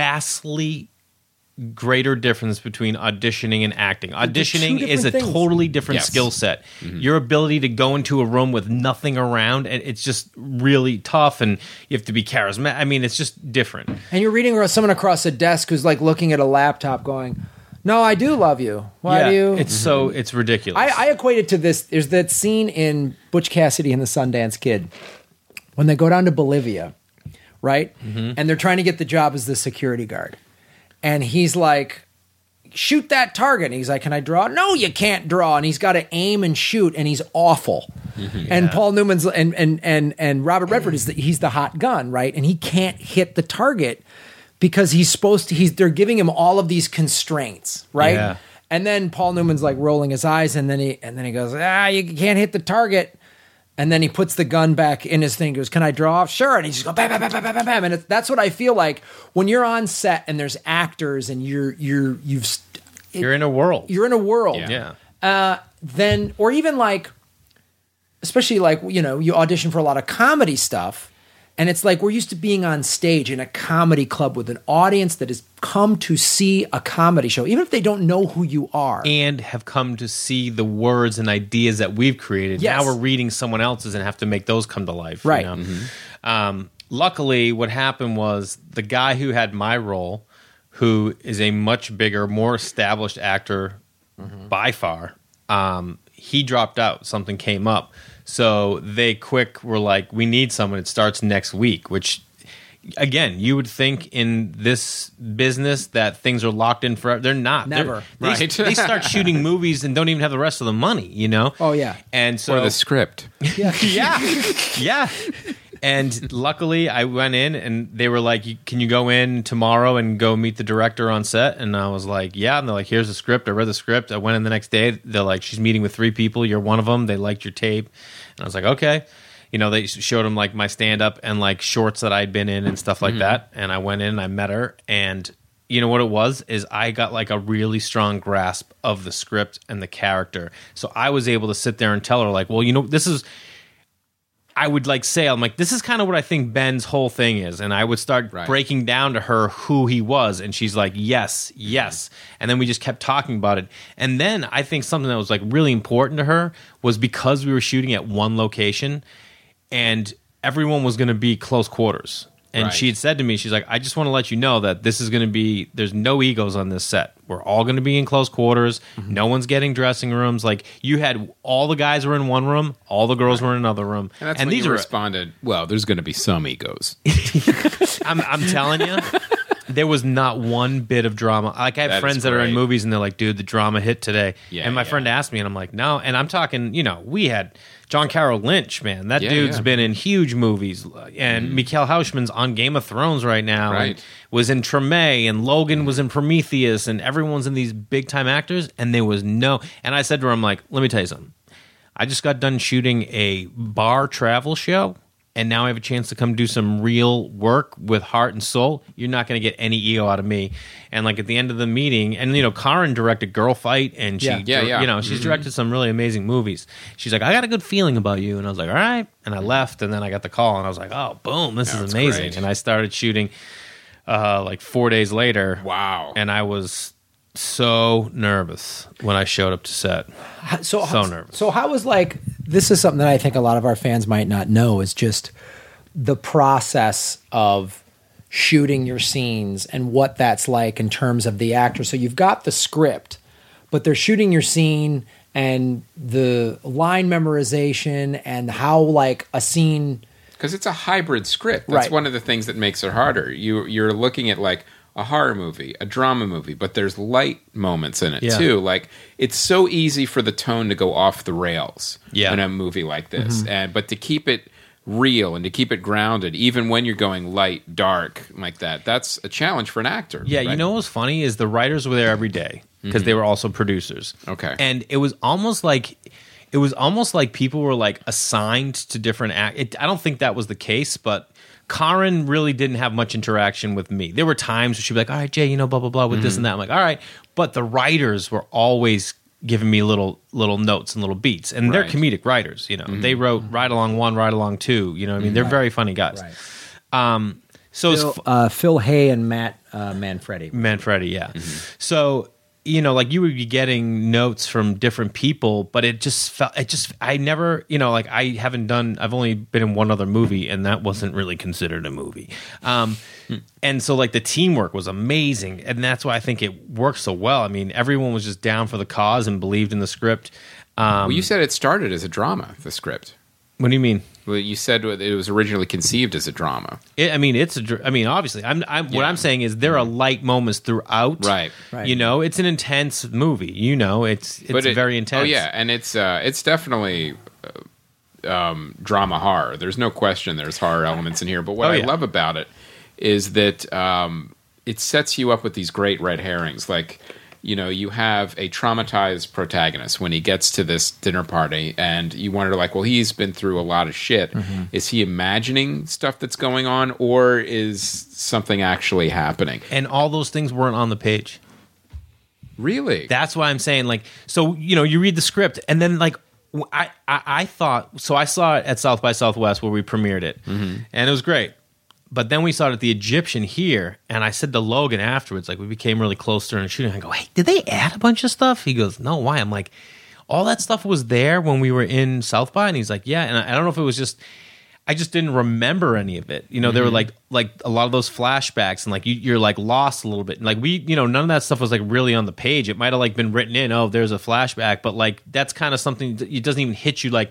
vastly greater difference between auditioning and acting. Auditioning is a things. totally different Yes. skill set. Mm-hmm. Your ability to go into a room with nothing around, and it's just really tough, and you have to be charismatic. I mean, it's just different. And you're reading someone across a desk who's like looking at a laptop going, no, I do love you. Why yeah, do you? It's so, it's ridiculous. I, I equate it to this. There's that scene in Butch Cassidy and the Sundance Kid when they go down to Bolivia, right? Mm-hmm. And they're trying to get the job as the security guard. And he's like, shoot that target. And he's like, can I draw? No, you can't draw. And he's got to aim and shoot, and he's awful. Mm-hmm, yeah. And Paul Newman's and and and and Robert Redford is the, he's the hot gun, right? And he can't hit the target because he's supposed to. He's they're giving him all of these constraints, right? Yeah. And then Paul Newman's like rolling his eyes, and then he and then he goes, ah, you can't hit the target. And then he puts the gun back in his thing. He goes, can I draw? Sure. And he just goes, bam, bam, bam, bam, bam, bam. And it, that's what I feel like when you're on set and there's actors and you're, you're, you've, it, you're in a world. You're in a world. Yeah. Uh, then, or even like, especially like, you know, you audition for a lot of comedy stuff. And it's like we're used to being on stage in a comedy club with an audience that has come to see a comedy show, even if they don't know who you are. And have come to see the words and ideas that we've created. Yes. Now we're reading someone else's and have to make those come to life. Right. You know? mm-hmm. um, luckily, what happened was the guy who had my role, who is a much bigger, more established actor mm-hmm. by far, um, he dropped out. Something came up. So they quick were like, we need someone. It starts next week, which, again, you would think in this business that things are locked in forever. They're not. Never. They're, Right. They, they start shooting movies and don't even have the rest of the money, you know? Oh, yeah. And so, Or the script. Yeah. yeah. Yeah. And luckily, I went in and they were like, can you go in tomorrow and go meet the director on set? And I was like, yeah. And they're like, here's the script. I read the script. I went in the next day. They're like, she's meeting with three people. You're one of them. They liked your tape. And I was like, okay. You know, they showed them like my stand-up and like shorts that I'd been in and stuff like mm-hmm. that. And I went in and I met her. And you know what it was? Is I got like a really strong grasp of the script and the character. So I was able to sit there and tell her like, well, you know, this is... I would like say, I'm like, this is kind of what I think Ben's whole thing is. And I would start right. breaking down to her who he was. And she's like, yes, yes. And then we just kept talking about it. And then I think something that was like really important to her was because we were shooting at one location and everyone was going to be close quarters. And Right. she had said to me, she's like, I just want to let you know that this is going to be, there's no egos on this set. We're all going to be in close quarters. Mm-hmm. No one's getting dressing rooms. Like, you had all the guys were in one room, all the girls were in another room. And that's when these you are, responded, well, there's going to be some egos. I'm, I'm telling you, there was not one bit of drama. Like, I have That is friends that are in great. movies and they're like, dude, the drama hit today. Yeah, and my yeah. friend asked me, and I'm like, no. And I'm talking, you know, we had John Carroll Lynch, man. That Yeah, dude's yeah. been in huge movies. And mm. Mikhail Hausman's on Game of Thrones right now. Right. And was in Treme, and Logan was in Prometheus, and everyone's in these big time actors. And there was no. And I said to her, I'm like, let me tell you something. I just got done shooting a bar travel show, and now I have a chance to come do some real work with heart and soul. You're not going to get any ego out of me. And like at the end of the meeting, and you know, Karen directed Girl Fight, and she, Yeah. Yeah, yeah. you know, she's directed some really amazing movies. She's like, I got a good feeling about you, and I was like, all right. And I left, and then I got the call, and I was like, oh, boom, this That's is amazing. great. And I started shooting uh, like four days later. Wow. And I was so nervous when I showed up to set. So, So nervous. So how was like, this is something that I think a lot of our fans might not know, is just the process of shooting your scenes and what that's like in terms of the actor. So you've got the script, but they're shooting your scene and the line memorization and how like a scene. Because it's a hybrid script. That's Right. one of the things that makes it harder. You, you're looking at like a horror movie, a drama movie, but there's light moments in it Yeah. too. Like, it's so easy for the tone to go off the rails Yeah. in a movie like this. Mm-hmm. And but to keep it real and to keep it grounded, even when you're going light, dark like that, that's a challenge for an actor. Yeah, right? you know what was funny is the writers were there every day because they were also producers. Okay. And it was almost like it was almost like people were like assigned to different act. It, I don't think that was the case, but Karen really didn't have much interaction with me. There were times where she'd be like, all right, Jay, you know, blah, blah, blah, with this and that. I'm like, all right. But the writers were always giving me little little notes and little beats. And they're Right. comedic writers, you know. They wrote Ride Along one, Ride Along two. You know what I mean? They're very funny guys. Um, so it's Phil, uh, Phil Hay and Matt uh, Manfredi. Manfredi, yeah. So, you know, like you would be getting notes from different people, but it just felt, it just, I never, you know, like I haven't done, I've only been in one other movie, and that wasn't really considered a movie. Um, and so, like, the teamwork was amazing, and that's why I think it worked so well. I mean, everyone was just down for the cause and believed in the script. Um, Well, you said it started as a drama, the script. what do you mean? Well, you said it was originally conceived as a drama. It, I mean, it's a. dr- I mean, obviously, I'm. I'm what Yeah. I'm saying is there are light moments throughout. Right. Right. You know, it's an intense movie. You know, it's it's But it- very intense. Oh yeah, and it's uh, it's definitely uh, um, drama horror. There's no question there's horror elements in here. But what Oh, I yeah. love about it is that um, it sets you up with these great red herrings. Like, you know, you have a traumatized protagonist when he gets to this dinner party, and you wonder, like, well, he's been through a lot of shit. Mm-hmm. Is he imagining stuff that's going on, or is something actually happening? And all those things weren't on the page. Really? That's why I'm saying, like, so you know, you read the script, and then like, w- I I, I thought so. I saw it at South by Southwest where we premiered it, Mm-hmm. and it was great. But then we saw it at the Egyptian here, and I said to Logan afterwards, like, we became really close during the shooting. I go, hey, did they add a bunch of stuff? He goes, no, why? I'm like, all that stuff was there when we were in South by, and he's like, yeah. And I, I don't know if it was just, I just didn't remember any of it. You know, there were like like a lot of those flashbacks, and like you, you're like lost a little bit. And like we, you know, none of that stuff was like really on the page. It might have like been written in. Oh, there's a flashback, but like that's kind of something that it doesn't even hit you. Like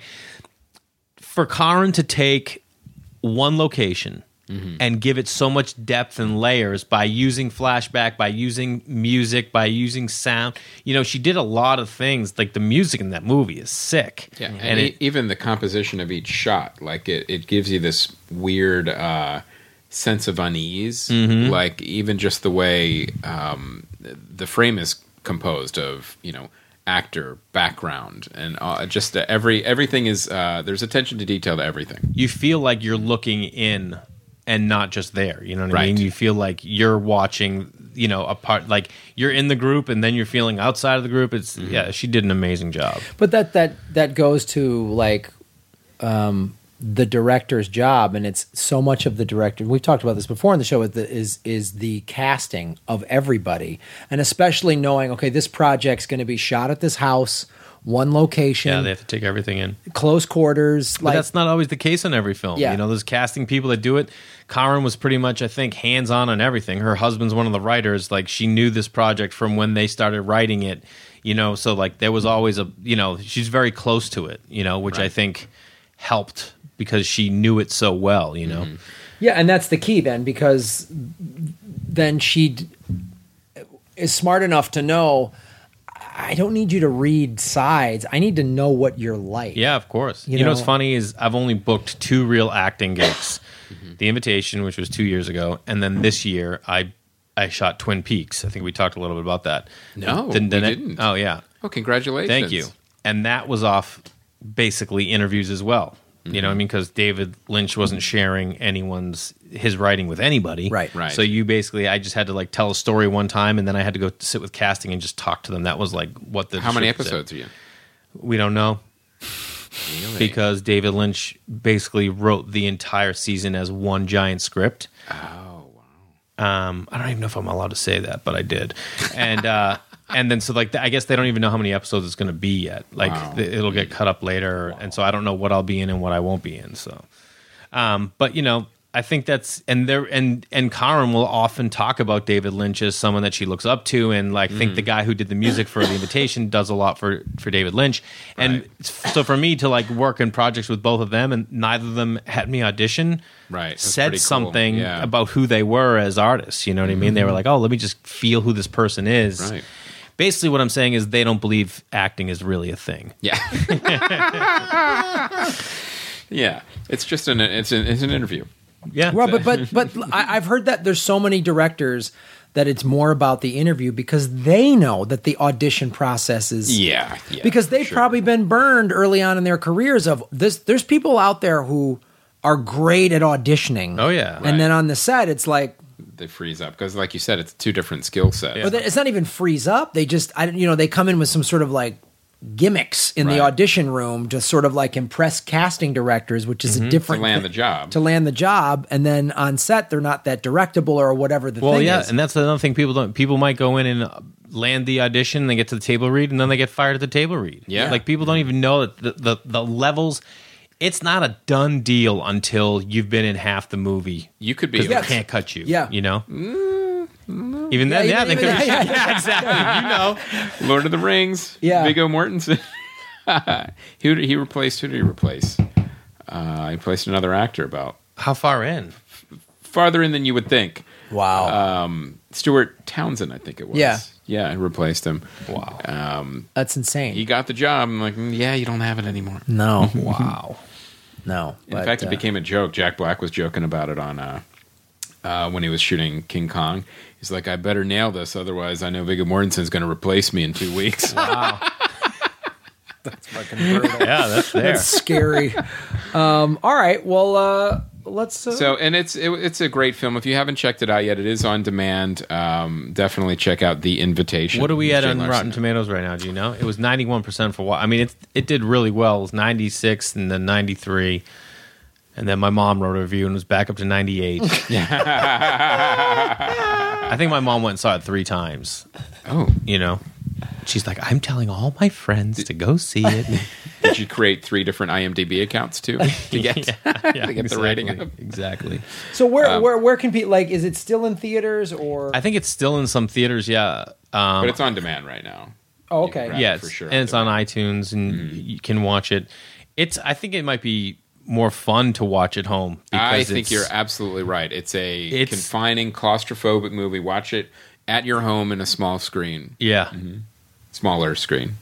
for Karen to take one location and give it so much depth and layers by using flashback, by using music, by using sound. You know, she did a lot of things. Like the music in that movie is sick. Yeah, and, and e- it, even the composition of each shot, like it, it gives you this weird uh, sense of unease. Mm-hmm. Like even just the way um, the frame is composed of, you know, actor, background, and uh, just uh, every everything is uh, there's attention to detail to everything. you feel like you're looking in and not just there. You know what I Right. mean? You feel like you're watching, you know, a part, like you're in the group and then you're feeling outside of the group. It's, yeah, she did an amazing job. But that that that goes to like um, the director's job, and it's so much of the director. We've talked about this before in the show. Is the, is, is the casting of everybody, and especially knowing, okay, this project's going to be shot at this house, one location. Yeah, they have to take everything in. Close quarters. But like, that's not always the case on every film. Yeah. You know, there's casting people that do it. Karen was pretty much, I think, hands-on on everything. Her husband's one of the writers. Like, she knew this project from when they started writing it. You know, so, like, there was always a, you know, she's very close to it, you know, which Right. I think helped because she knew it so well, you know. Mm-hmm. Yeah, and that's the key then, because then she d- is smart enough to know, I don't need you to read sides. I need to know what you're like. Yeah, of course. You You, know, know- what's funny is I've only booked two real acting gigs. The Invitation, which was two years ago, and then this year I I shot Twin Peaks. I think we talked a little bit about that. No, The- the we ne- didn't. Oh, yeah. Oh, congratulations! Thank you. And that was off basically interviews as well. You know what I mean? Because David Lynch wasn't sharing anyone's his writing with anybody. Right. Right. So you basically, I just had to like tell a story one time, and then I had to go sit with casting and just talk to them. That was like what the How many script said. episodes are you? We don't know Really? because David Lynch basically wrote the entire season as one giant script. Oh, Um, I don't even know if I'm allowed to say that, but I did. And uh, and then so like I guess they don't even know how many episodes it's going to be yet. Like Wow. th- it'll get cut up later, and so I don't know what I'll be in and what I won't be in. So, um, but you know, I think that's and there and and Karen will often talk about David Lynch as someone that she looks up to, and like think the guy who did the music for The Invitation does a lot for for David Lynch. And Right. so for me to like work in projects with both of them, and neither of them had me audition. Right. That's Said pretty cool. something Yeah. about who they were as artists. You know what I mean? They were like, "Oh, let me just feel who this person is." Right. Basically, what I'm saying is they don't believe acting is really a thing. Yeah. Yeah. It's just an it's an it's an interview. Yeah, Well, but but but I, I've heard that there's so many directors that it's more about the interview because they know that the audition process is Yeah. yeah because they've sure. probably been burned early on in their careers of this. There's people out there who are great at auditioning. Oh, yeah. and Right. then on the set, it's like, they freeze up because, like you said, it's two different skill sets. Yeah. or they- it's not even freeze up. They just, I, you know, they come in with some sort of like gimmicks in the Right. audition room to sort of like impress casting directors, which is a To different land thi- the job. to land the job, and then on set they're not that directable or whatever the well, thing yeah, is. and that's another thing people don't. People might go in and land the audition, they get to the table read, and then they get fired at the table read. Yeah. like people don't even know that the the, the levels. It's not a done deal until you've been in half the movie. You could be. Because Yes. they can't cut you. Yeah. you know. Even Yeah, then, yeah, even- they even- could. yeah, yeah, yeah. exactly. You know. Lord of the Rings. Yeah. Viggo Mortensen. Who did he replace? Who did he replace? Uh, he replaced another actor about How far in? farther in than you would think. wow, Um, Stuart Townsend, I think it was. Yeah. Yeah, I replaced him. Wow. Um, that's insane. he got the job. I'm like, mm, yeah, you don't have it anymore. no, Wow. no. In but, fact, it uh, became a joke. Jack Black was joking about it on uh, uh, when he was shooting King Kong. He's like, I better nail this, otherwise I know Viggo Mortensen's going to replace me in two weeks. Wow. fucking brutal. Yeah, that's there. That's scary. um, all right, well, uh, let's. Uh, So, and it's it, it's a great film. If you haven't checked it out yet, it is on demand. Um, definitely check out The Invitation. What are we with at Jay on Larson. Rotten Tomatoes right now? Do you know? It was ninety-one percent for what? I mean, it it did really well. It was ninety-six and then ninety-three. And then my mom wrote a review and it was back up to ninety-eight. I think my mom went and saw it three times, Oh, you know? She's like, I'm telling all my friends to go see it. did you create three different I M D B accounts too to get Yeah, to get the rating up? Exactly. so where um, where where can people like? Is it still in theaters or? I think it's still in some theaters, yeah. Um, But it's on demand right now. oh, You can okay. grab yeah, it for it's- sure. and it's on iTunes, and you can watch it. It's. I think it might be more fun to watch at home. I because think it's- you're absolutely right. It's a It's- confining, claustrophobic movie. Watch it at your home in a small screen, Yeah, smaller screen.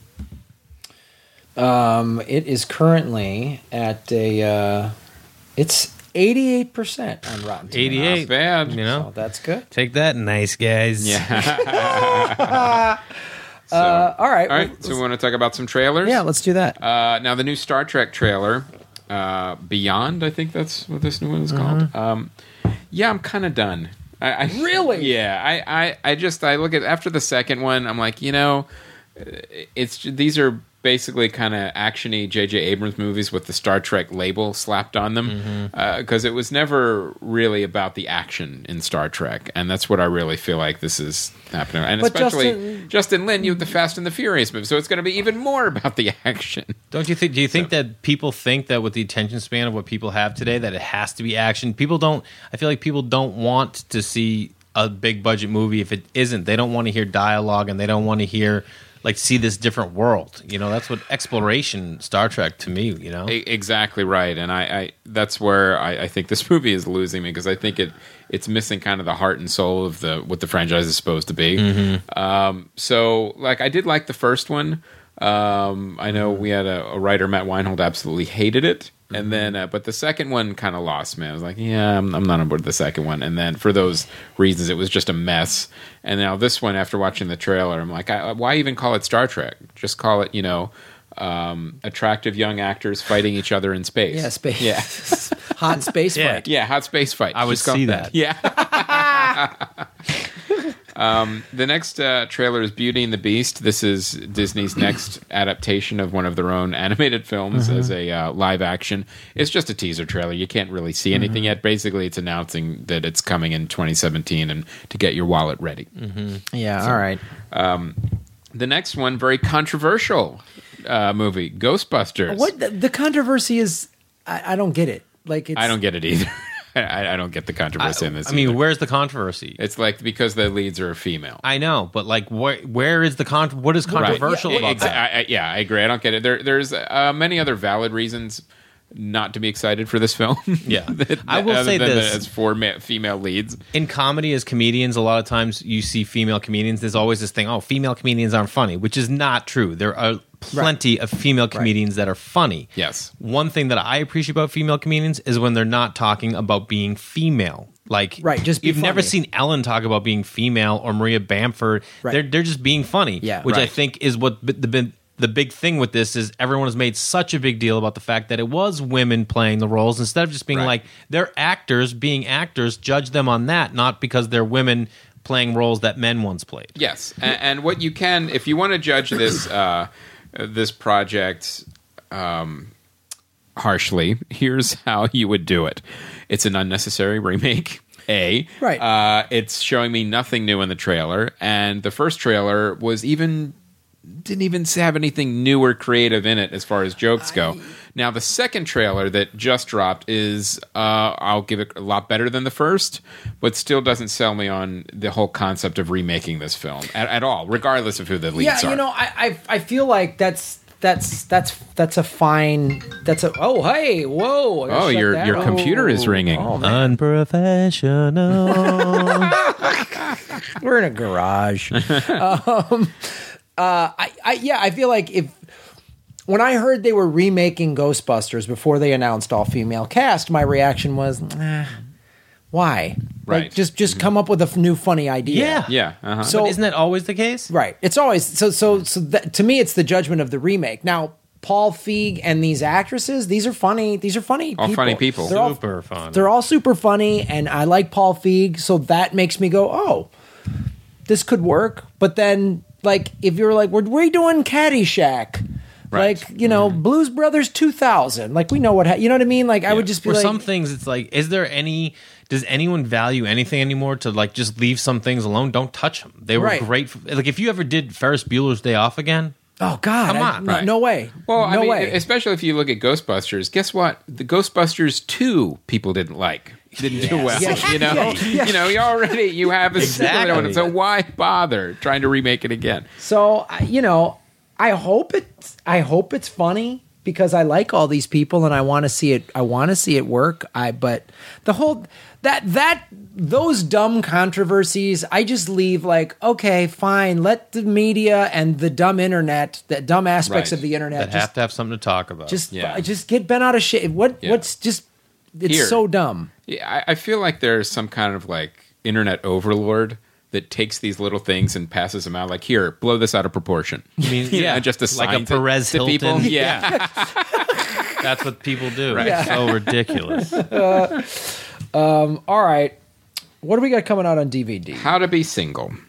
Um, it is currently at a. Uh, it's eighty-eight percent on Rotten Tomatoes. eighty-eight. Not bad. You So know, that's good. take that, nice guys. Yeah. So, Uh, all right. all right. well, So we want to talk about some trailers. yeah, let's do that. Uh, now the new Star Trek trailer, uh, Beyond. I think that's what this new one is Mm-hmm. called. Um, yeah, I'm kind of done. I, I Really? Yeah. I, I, I just I look at after the second one. I'm like, you know, it's these are basically kind of actiony J J Abrams movies with the Star Trek label slapped on them, because mm-hmm. uh, it was never really about the action in Star Trek, and that's what I really feel like this is happening. And but especially Justin, Justin Lin, you have the Fast and the Furious movie, so it's going to be even more about the action. Don't you think? Do you think so, that people think that with the attention span of what people have today, that it has to be action? People don't. I feel like people don't want to see a big budget movie if it isn't. They don't want to hear dialogue, and they don't want to hear. Like, see this different world, you know. That's what exploration Star Trek to me, you know. Exactly right, and I, I that's where I, I think this movie is losing me, because I think it it's missing kind of the heart and soul of the what the franchise is supposed to be. Mm-hmm. Um, so, like, I did like the first one. Um, I know we had a, a writer, Matt Weinhold, absolutely hated it. And then, uh, but the second one kind of lost me. I was like, yeah, I'm, I'm not on board with the second one. And then for those reasons, it was just a mess. And now this one, after watching the trailer, I'm like, I, why even call it Star Trek? Just call it, you know, um, attractive young actors fighting each other in space. Yeah, space. Yeah. Hot space yeah. fight. Yeah, hot space fight. I would see that. that. Yeah. Um, the next uh, trailer is Beauty and the Beast. This is Disney's next adaptation of one of their own animated films mm-hmm. as a uh, live action. It's just a teaser trailer. You can't really see anything mm-hmm. yet. Basically, it's announcing that it's coming in twenty seventeen and to get your wallet ready. Mm-hmm. Yeah, so, all right. Um, the next one, very controversial uh, movie, Ghostbusters. What the, the controversy is, I, I don't get it. Like, it's, I don't get it either. I, I don't get the controversy I, in this. I mean, either. Where's the controversy? It's like because the leads are female. I know, but like, where where is the con? What is controversial right. yeah, about exa- that? I, I, yeah, I agree. I don't get it. There, there's uh, many other valid reasons not to be excited for this film. Yeah, that, I will other say than this: as four ma- female leads in comedy, as comedians, a lot of times you see female comedians. There's always this thing: oh, female comedians aren't funny, which is not true. There are plenty right. of female comedians right. that are funny. Yes. One thing that I appreciate about female comedians is when they're not talking about being female. Like, right, just be you've funny. never seen Ellen talk about being female or Maria Bamford. Right. They're they're just being funny. Yeah. Which right. I think is what the the the big thing with this is everyone has made such a big deal about the fact that it was women playing the roles instead of just being right. like they're actors being actors. Judge them on that, not because they're women playing roles that men once played. Yes, and, and what you can, if you want to judge this uh, this project um, harshly, here's how you would do it. It's an unnecessary remake. A. Right. Uh, it's showing me nothing new in the trailer, and the first trailer was even didn't even have anything new or creative in it as far as jokes go. I... Now, the second trailer that just dropped is, uh, I'll give it a lot better than the first, but still doesn't sell me on the whole concept of remaking this film at, at all, regardless of who the leads yeah, are. you know, I, I I feel like that's that's that's that's a fine. That's a oh hey whoa. Oh, your your oh. computer is ringing. Oh, unprofessional. We're in a garage. um, uh, I, I yeah, I feel like if when I heard they were remaking Ghostbusters before they announced all female cast, my reaction was, eh, why? Right. Like, just just mm-hmm. come up with a f- new funny idea. Yeah, yeah. Uh-huh. So but isn't that always the case? Right. It's always so so so. That, to me, it's the judgment of the remake. Now, Paul Feig and these actresses, these are funny. These are funny. All people. funny people. They're super all, funny. They're all super funny, and I like Paul Feig, so that makes me go, oh, this could work. But then, like, if you're like, we're redoing Caddyshack. Right. Like, you know, mm-hmm. Blues Brothers two thousand. Like, we know what, ha- you know what I mean? Like, yeah. I would just be For like. some things, it's like, is there any, does anyone value anything anymore to, like, just leave some things alone? Don't touch them. They were right. great. For, like, if you ever did Ferris Bueller's Day Off again. Oh, God. Come I, on. No, right. no way. Well, no I mean, way. especially if you look at Ghostbusters, guess what? The Ghostbusters two people didn't like. Didn't yes. do well. Yes. You know? Yeah. Yeah. You know, you already, you have a Exactly. similar one. So why bother trying to remake it again? So, I- you know, I hope it's, I hope it's funny because I like all these people and I want to see it. I want to see it work. I, but the whole, that, that, those dumb controversies, I just leave like, okay, fine. Let the media and the dumb internet, the dumb aspects Right. of the internet, That just, have to have something to talk about. just, Yeah. just get bent out of shit. What, Yeah. what's just, it's Here. so dumb. Yeah, I, I feel like there's some kind of like internet overlord that takes these little things and passes them out. Like, here, blow this out of proproportion. I mean, You yeah, know, just assigns like a it Perez to Hilton. people. Yeah. That's what people do. Right. It's so ridiculous. Um, all right. What do we got coming out on D V D? How to Be Single.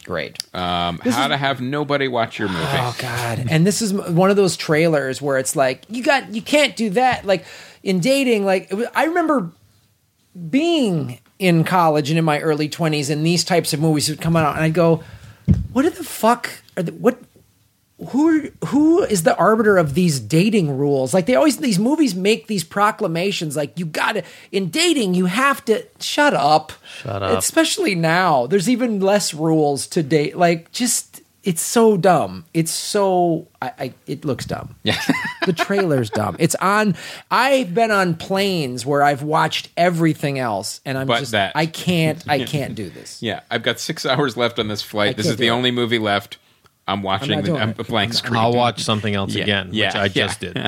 Great. Um, how is- to have nobody watch your movie. Oh God! And this is one of those trailers where it's like you got you can't do that. Like in dating, like it was, I remember being in college and in my early twenties, and these types of movies would come out, and I'd go, "What the fuck are the, what?" Who who is the arbiter of these dating rules? Like they always these movies make these proclamations like you got to in dating you have to shut up. Shut up. Especially now. There's even less rules to date. Like just it's so dumb. It's so I, I it looks dumb. Yeah. The trailer's dumb. It's on I've been on planes where I've watched everything else and I'm But just that. I can't I can't do this. Yeah, I've got six hours left on this flight. I This can't is the do it. only movie left. I'm watching I'm not the doing I'm it. a blank screen. I'll watch something else Yeah, again, yeah, which I yeah. just did.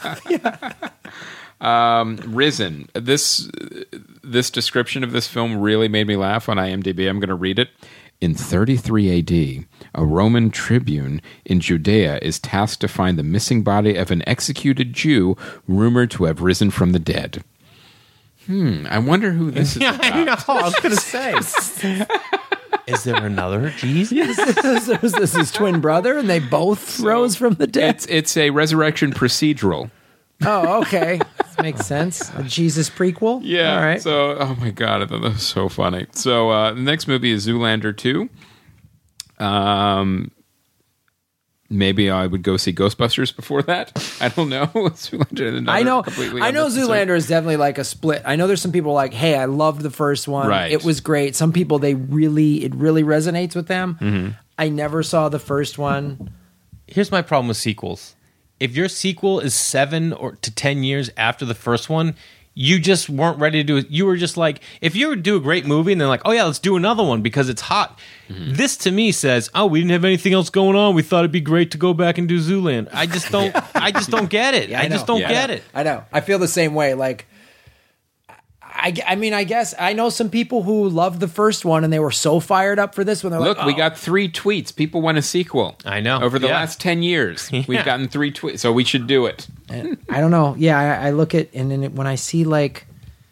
Yeah. Risen. This this description of this film really made me laugh on IMDb. I'm going to read it. In thirty-three A D, a Roman tribune in Judea is tasked to find the missing body of an executed Jew rumored to have risen from the dead. Hmm. I wonder who this is about. I know. I was going to say. Is there another Jesus? this, is, this is twin brother and they both rose from the dead. It's it's a resurrection procedural. Oh, okay. This makes sense. A Jesus prequel? Yeah. All right. So, oh my god, I thought that was so funny. So, uh, the next movie is Zoolander two. Um, maybe I would go see Ghostbusters before that. I don't know. Zoolander, another I know completely I know unnecessary- Zoolander is definitely like a split. I know there's some people like, hey, I loved the first one. Right. It was great. Some people they really it really resonates with them. Mm-hmm. I never saw the first one. Here's my problem with sequels. If your sequel is seven or to ten years after the first one, you just weren't ready to do it. You were just like, if you were to do a great movie and they're like, oh yeah, let's do another one because it's hot. Mm-hmm. This to me says, oh, we didn't have anything else going on. We thought it'd be great to go back and do Zoolander. I just don't. I just don't get it. Yeah, I, I just know. don't Yeah. get it. I know. I feel the same way. Like, I, I mean, I guess I know some people who loved the first one and they were so fired up for this one. They're Look, like, we oh. got three tweets. People want a sequel. I know. Over the Yeah. last ten years, Yeah. we've gotten three tweets, so we should do it. I don't know. Yeah, I, I look at and then it, when I see like,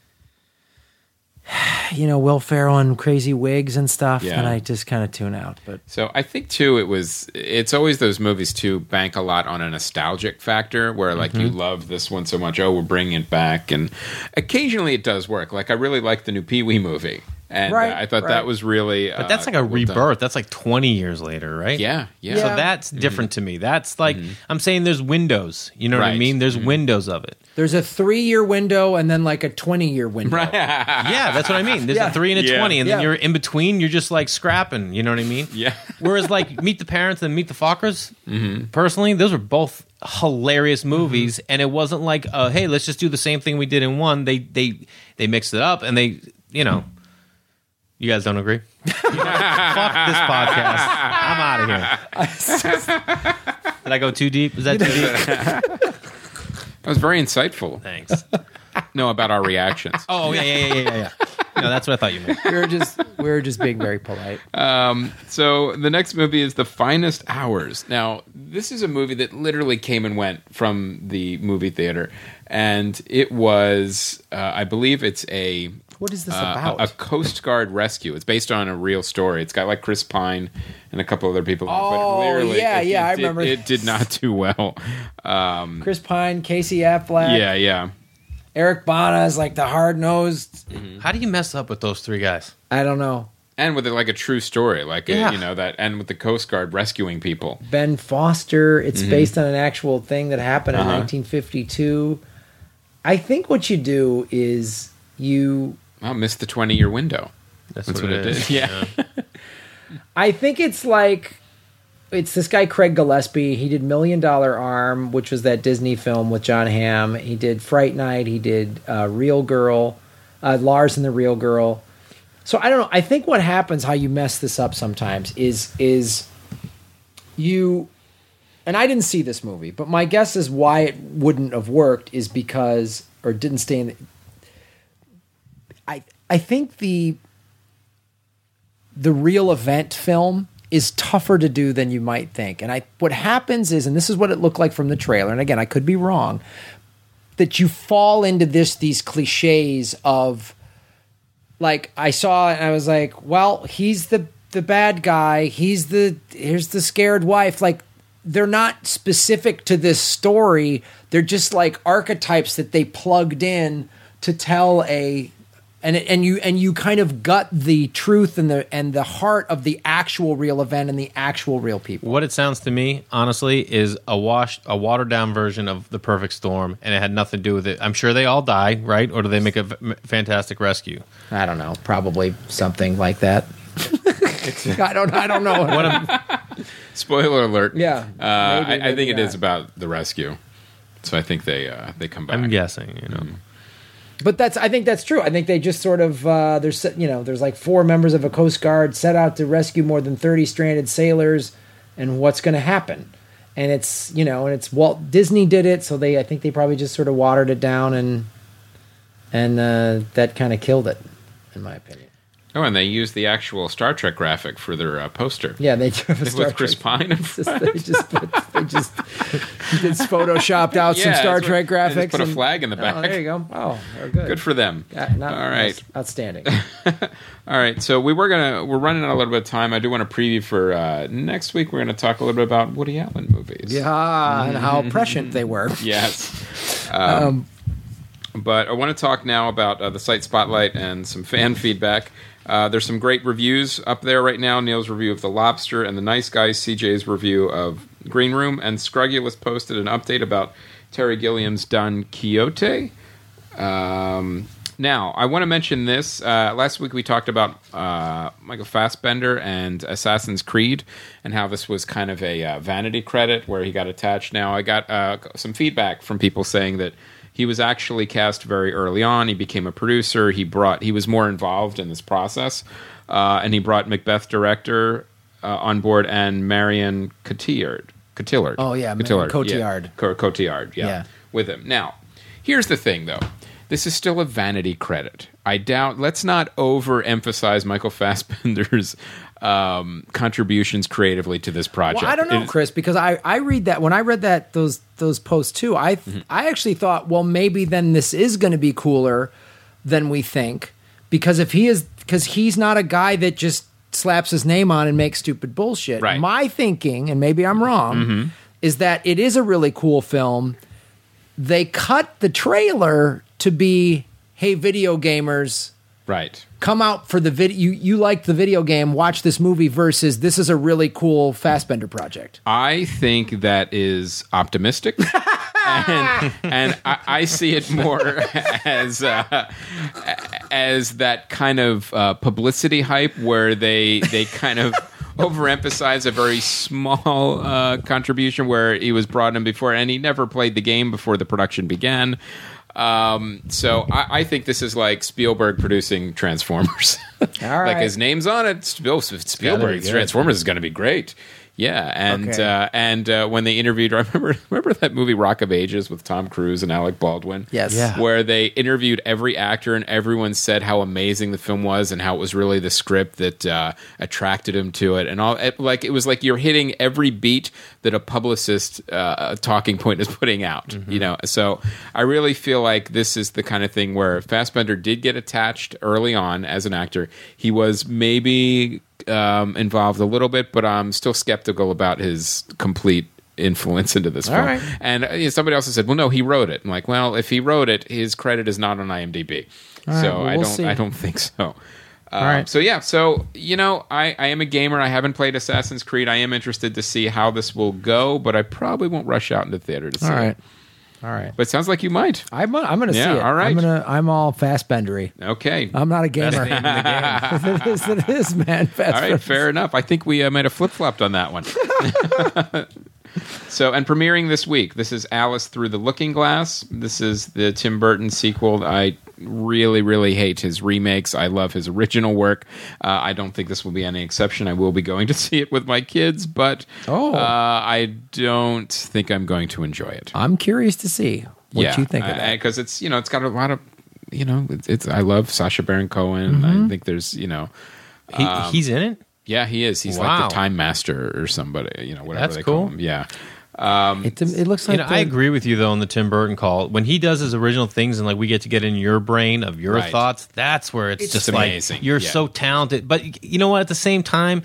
you know, Will Ferrell and crazy wigs and stuff, Yeah. then I just kind of tune out. But So I think too, it was. It's always those movies too bank a lot on a nostalgic factor, where like you love this one so much. Oh, we're bringing it back, and occasionally it does work. Like I really liked the new Pee Wee movie, and Right, uh, I thought right. that was really. But that's like a rebirth. That's like twenty years later, right? Yeah, yeah. So Yeah. that's different to me. That's like I'm saying. There's windows. You know what I Right. mean? There's windows of it. there's a three-year window and then like a twenty-year window. Yeah, that's what I mean. There's Yeah. a three and a Yeah. twenty, and then Yeah. you're in between. You're just like scrapping. You know what I mean? Yeah. Whereas like Meet the Parents and Meet the Fockers, personally, those were both hilarious movies, and it wasn't like, uh, hey, let's just do the same thing we did in one. They they they mixed it up, and they, you know, you guys don't agree? Fuck this podcast. I'm out of here. Did I go too deep? Is that too deep? That was very insightful. Thanks. No, about our reactions. Oh yeah, yeah, yeah, yeah, yeah. No, that's what I thought you meant. We were just we were just being very polite. Um, so the next movie is The Finest Hours. Now, this is a movie that literally came and went from the movie theater, and it was, uh, I believe, it's a What is this uh, about? a, a Coast Guard rescue. It's based on a real story. It's got like Chris Pine and a couple other people. in it, Oh, but clearly yeah, it, yeah, it I did- remember It did not do well. Um, Chris Pine, Casey Affleck, yeah, yeah. Eric Bana is like the hard nosed. How do you mess up with those three guys? I don't know. And with it, like a true story, like Yeah. a, you know that, and with the Coast Guard rescuing people. Ben Foster. It's Mm-hmm. based on an actual thing that happened in Uh-huh. nineteen fifty-two. I think what you do is you. Well, missed the twenty-year window. That's, That's what, what it it is. did. Yeah. I think it's like it's this guy Craig Gillespie. He did Million Dollar Arm, which was that Disney film with John Hamm. He did Fright Night. He did uh, Real Girl, uh, Lars and the Real Girl. So I don't know. I think what happens, how you mess this up sometimes, is is you. And I didn't see this movie, but my guess is why it wouldn't have worked is because, or didn't stay in. The, I I think the the real event film is tougher to do than you might think. And I what happens is, and this is what it looked like from the trailer, and again, I could be wrong, that you fall into this these cliches of like I saw and I was like, well, he's the the bad guy. He's the here's the scared wife. Like they're not specific to this story. They're just like archetypes that they plugged in to tell a. And and you and you kind of gut the truth and the and the heart of the actual real event and the actual real people. What it sounds to me, honestly, is a washed, a watered down version of The Perfect Storm, and it had nothing to do with it. I'm sure they all die, right? Or do they make a v- fantastic rescue? I don't know, probably something like that. I don't I don't know. What a, Spoiler alert. Yeah, uh, maybe, I, I think maybe it not. is about the rescue. So I think they uh, they come back. I'm guessing, you know. Mm. But that's I think that's true. I think they just sort of uh, there's you know there's like four members of a Coast Guard set out to rescue more than thirty stranded sailors, and what's going to happen? And it's you know and it's Walt Disney did it, so they I think they probably just sort of watered it down and and uh, that kind of killed it, in my opinion. Oh, and they used the actual Star Trek graphic for their uh, poster. Yeah, they do have a With Star Chris Trek. Pine in It's just- front. they just put, they just it's photoshopped out some Yeah, Star it's what- Trek they graphics. just put a and- flag in the Oh, back. there you go. Oh, very good. Good for them. Yeah, not- All right. outstanding. All right, so we were gonna we're running out a little bit of time. I do want to preview for uh, next week. We're gonna talk a little bit about Woody Allen movies. Yeah, and how prescient they were. Yes. Um, but I want to talk now about uh, the site Spotlight and some fan feedback. Uh, there's some great reviews up there right now. Neil's review of The Lobster and The Nice Guys. C J's review of Green Room. And Scrugulus posted an update about Terry Gilliam's Don Quixote. Um, now, I want to mention this. Uh, last week we talked about uh, Michael Fassbender and Assassin's Creed and how this was kind of a uh, vanity credit where he got attached. Now, I got uh, some feedback from people saying that he was actually cast very early on. He became a producer. He brought he was more involved in this process, uh, and he brought Macbeth director uh, on board and Marion Cotillard. Cotillard. Oh, yeah, Cotillard. Cotillard. Yeah. Co- Cotillard. Yeah, Yeah. with him. Now, here's the thing, though. This is still a vanity credit. I doubt. Let's not overemphasize Michael Fassbender's um, contributions creatively to this project. Well, I don't know, It- Chris, because I, I read that when I read that those those posts too. I Mm-hmm. I actually thought, well, maybe then this is going to be cooler than we think, because if he is because he's not a guy that just slaps his name on and makes stupid bullshit. Right. My thinking, and maybe I'm wrong, Mm-hmm. is that it is a really cool film. They cut the trailer to be, hey, video gamers, Right. come out for the video. You, you liked the video game, watch this movie, versus this is a really cool Fassbender project. I think that is optimistic, and, and I, I see it more as uh, as that kind of uh, publicity hype where they they kind of overemphasize a very small uh, contribution where he was brought in before, and he never played the game before the production began. Um, so I, I think this is like Spielberg producing Transformers. All Like right. his name's on it. Spiel- Spielberg's good. Transformers is going to be great. Yeah, and Okay. uh, and uh, when they interviewed, I remember remember that movie Rock of Ages with Tom Cruise and Alec Baldwin. Yes. Yeah. Where they interviewed every actor and everyone said how amazing the film was and how it was really the script that uh, attracted him to it and all. It, like it was like you're hitting every beat that a publicist uh, talking point is putting out. Mm-hmm. You know, so I really feel like this is the kind of thing where Fassbender did get attached early on as an actor. He was maybe um, involved a little bit, but I'm still skeptical about his complete influence into this All film. right. And uh, you know, somebody else has said, "Well, no, he wrote it." I'm like, "Well, if he wrote it, his credit is not on IMDb, All right, so well, I we'll don't, see. I don't think so." Uh, right. So yeah, so you know, I, I am a gamer. I haven't played Assassin's Creed. I am interested to see how this will go, but I probably won't rush out into theater to see All right. it. All right. But it sounds like you might. I'm, I'm going to Yeah, see it. all right. I'm gonna. I'm all Fassbendery. Okay. I'm not a gamer. name in the game. it, is, it is, man. Fassbender. All right, fair enough. I think we uh, might have flip flopped on that one. So, and premiering this week, this is Alice Through the Looking Glass. This is the Tim Burton sequel. I really, really hate his remakes. I love his original work. Uh, I don't think this will be any exception. I will be going to see it with my kids, but Oh. uh, I don't think I'm going to enjoy it. I'm curious to see what you think of that. Because it's, you know, it's got a lot of, you know, it's, it's I love Sacha Baron Cohen. I think there's, you know, He, Um, he's in it? yeah, he is. He's Wow. like the Time Master or somebody, you know, whatever That's they cool. call him. Yeah. Um, It, it looks like You know, the- I agree with you though on the Tim Burton call. When he does his original things and like we get to get in your brain of your Right. thoughts, that's where it's, It's just amazing. like you're Yeah. so talented. But you know what? At the same time,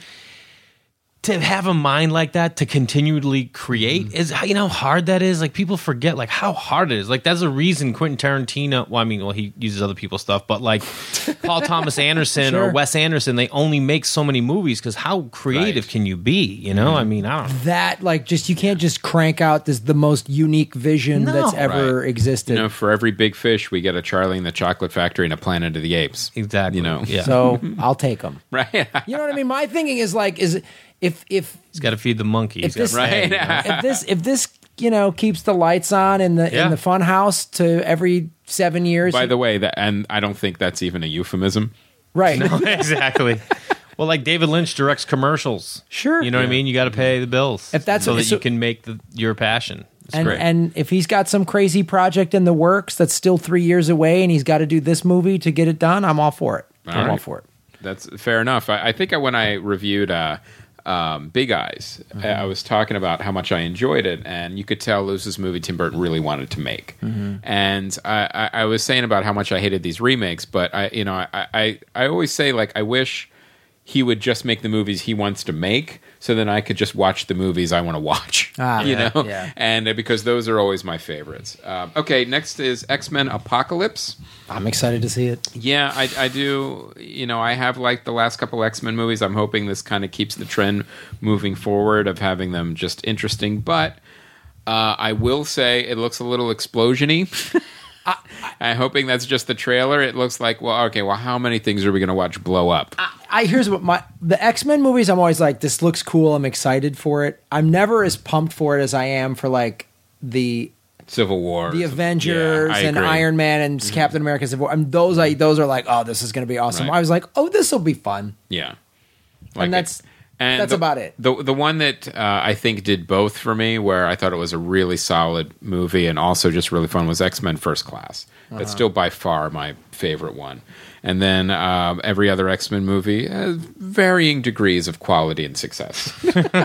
to have a mind like that to continually create Mm-hmm. is you know how hard that is. Like people forget like how hard it is. Like that's a reason Quentin Tarantino. Well, I mean, well he uses other people's stuff, but like Paul Thomas Anderson Sure. or Wes Anderson, they only make so many movies because how creative Right. can you be? You know, I mean, I don't know. that like just you can't just crank out this the most unique vision No. that's ever Right. existed. you know, for every big fish, we get a Charlie and the Chocolate Factory and a Planet of the Apes. Exactly. You know, Yeah. So I'll take them. right? You know what I mean? My thinking is like, is if if He's got to feed the monkey. if He's gotta this feed- Right. if this if this you know keeps the lights on in the Yeah. in the fun house to every seven years, By the way, that and I don't think that's even a euphemism. right? exactly. Well, like David Lynch directs commercials. Sure. You know what I mean? You got to pay the bills. If that's so what- that so- you can make the, your passion. It's And great. and if he's got some crazy project in the works that's still three years away, and he's got to do this movie to get it done, I'm all for it. All I'm all right. for it. That's fair enough. I, I think I, when I reviewed uh, um, Big Eyes, Mm-hmm. I was talking about how much I enjoyed it, and you could tell it was this movie Tim Burton really wanted to make. Mm-hmm. And I, I, I was saying about how much I hated these remakes, but I, you know, I, I, I always say like I wish he would just make the movies he wants to make, so then I could just watch the movies I want to watch. Ah, you yeah, know, yeah. and uh, because those are always my favorites. Um, okay, next is X-Men Apocalypse. I'm excited to see it. Yeah, I, I do. You know, I have liked the last couple X-Men movies. I'm hoping this kind of keeps the trend moving forward of having them just interesting. But uh, I will say it looks a little explosion-y. I, I'm hoping that's just the trailer. It looks like, well, okay, well, how many things are we going to watch blow up? I here's what my the X-Men movies. I'm always like, this looks cool. I'm excited for it. I'm never as pumped for it as I am for like the Civil War, the Avengers Yeah, I and agree. Mm-hmm. Iron Man and Captain America Civil War. I mean, those I those are like, oh, this is going to be awesome. Right. I was like, oh, this will be fun. Yeah, And that's- it. And that's the- about it. The the one that uh, I think did both for me, where I thought it was a really solid movie and also just really fun, was X-Men First Class. Uh-huh. That's still by far my favorite one. And then um, every other X-Men movie has varying degrees of quality and success.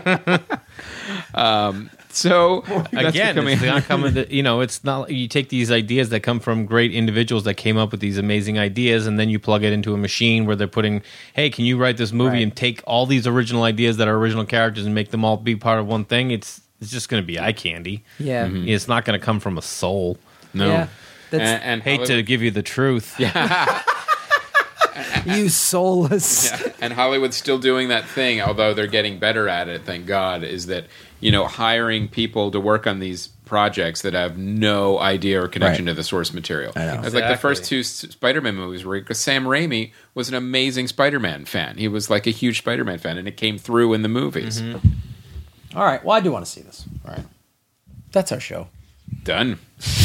um, so that's Again, becoming- it's not coming to, you know, it's not, you take these ideas that come from great individuals that came up with these amazing ideas, and then you plug it into a machine where they're putting, hey, can you write this movie Right. and take all these original ideas that are original characters and make them all be part of one thing? It's it's just going to be eye candy. Yeah, Mm-hmm. It's not going to come from a soul. no. Yeah, that's- and, and Hate to Hollywood- give you the truth. Yeah. you soulless. Yeah. And Hollywood's still doing that thing, although they're getting better at it, thank God, is that, you know, hiring people to work on these projects that have no idea or connection Right. to the source material. I know. It's like the Exactly. first two S- Spider-Man movies were, because Sam Raimi was an amazing Spider-Man fan. He was like a huge Spider-Man fan, and it came through in the movies. All right. Well, I do want to see this. All right. That's our show. Done.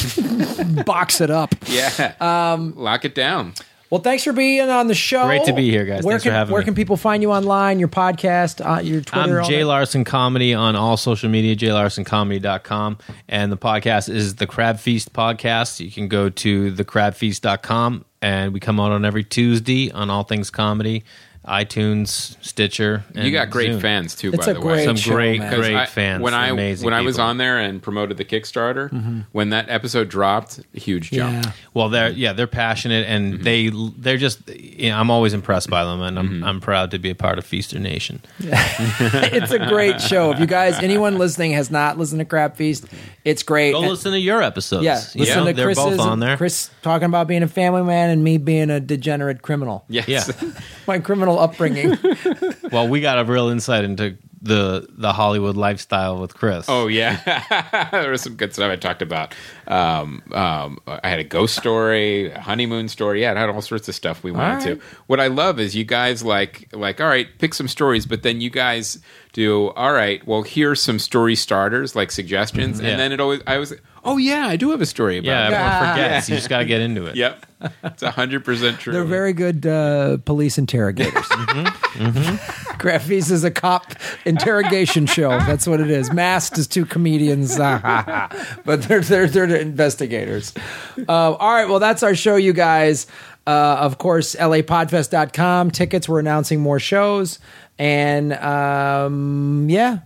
Box it up. Yeah. Um, Lock it down. Well, thanks for being on the show. Great to be here, guys. Where Thanks for can, having Where me. can people find you online? Your podcast, uh, your Twitter. I'm all Jay that? Larson Comedy on all social media, jay larson comedy dot com. And the podcast is the Crab Feast Podcast. You can go to the crab feast dot com, and we come out on every Tuesday on all things comedy, iTunes, Stitcher. And You got great Zoom. fans, too, It's by a the great way. Some show, great, man. Because great I- fans. When I amazing when I was people. on there and promoted the Kickstarter, Mm-hmm. when that episode dropped, huge jump. Yeah. Well, they're yeah, they're passionate, and they they're just. You know, I'm always impressed by them, and I'm I'm proud to be a part of Feaster Nation. It's a great show. If you guys, anyone listening has not listened to Crab Feast, it's great. Go listen to your episodes. Yeah, You listen know, to they're Chris's, both on there. Chris talking about being a family man and me being a degenerate criminal. Yes. Yeah. My criminal upbringing. Well, we got a real insight into the the Hollywood lifestyle with Chris. Oh yeah, there was some good stuff I talked about. Um, um, I had a ghost story, a honeymoon story. Yeah, it had all sorts of stuff we wanted right. to. What I love is you guys like like all right, pick some stories, but then you guys do all right. Well, here's some story starters, like suggestions, Yeah. and then it always I was oh yeah, I do have a story about. yeah, it. everyone Yeah. forgets. You just got to get into it. Yep, it's a hundred percent true. They're very good uh, police interrogators. Mm-hmm. Crab Feast is a cop interrogation show. That's what it is. Masked as two comedians, but they're they're they're the investigators. Uh, all right, well that's our show, you guys. Uh, of course, L A podfest dot com tickets. We're announcing more shows, and um, yeah.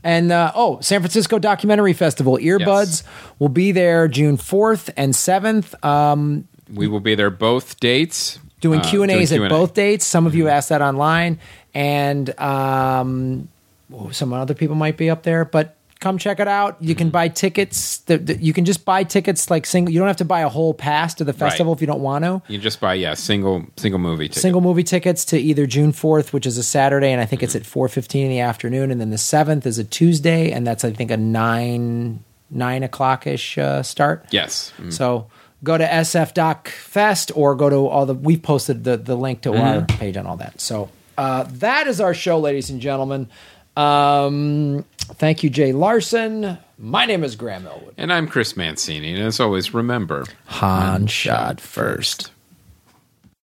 And, uh, oh, San Francisco Documentary Festival. Earbuds Yes. will be there June fourth and seventh. Um, We will be there both dates. doing uh, Q and A's doing at Q and A. both dates. Some of you asked that online. And um, oh, some other people might be up there. But come check it out. You can buy tickets. The, the, you can just buy tickets like single. You don't have to buy a whole pass to the festival Right. if you don't want to. You just buy, yeah, single single movie ticket. Single movie tickets to either June fourth, which is a Saturday, and I think it's at four fifteen in the afternoon, and then the seventh is a Tuesday, and that's I think a nine nine o'clock ish uh, start. Yes. Mm. So go to S F Doc Fest or go to all the. We've posted the the link to our page on all that. So uh, that is our show, ladies and gentlemen. Um, thank you, Jay Larson. My name is Graham Elwood. And I'm Chris Mancini. And as always, remember, Han shot first.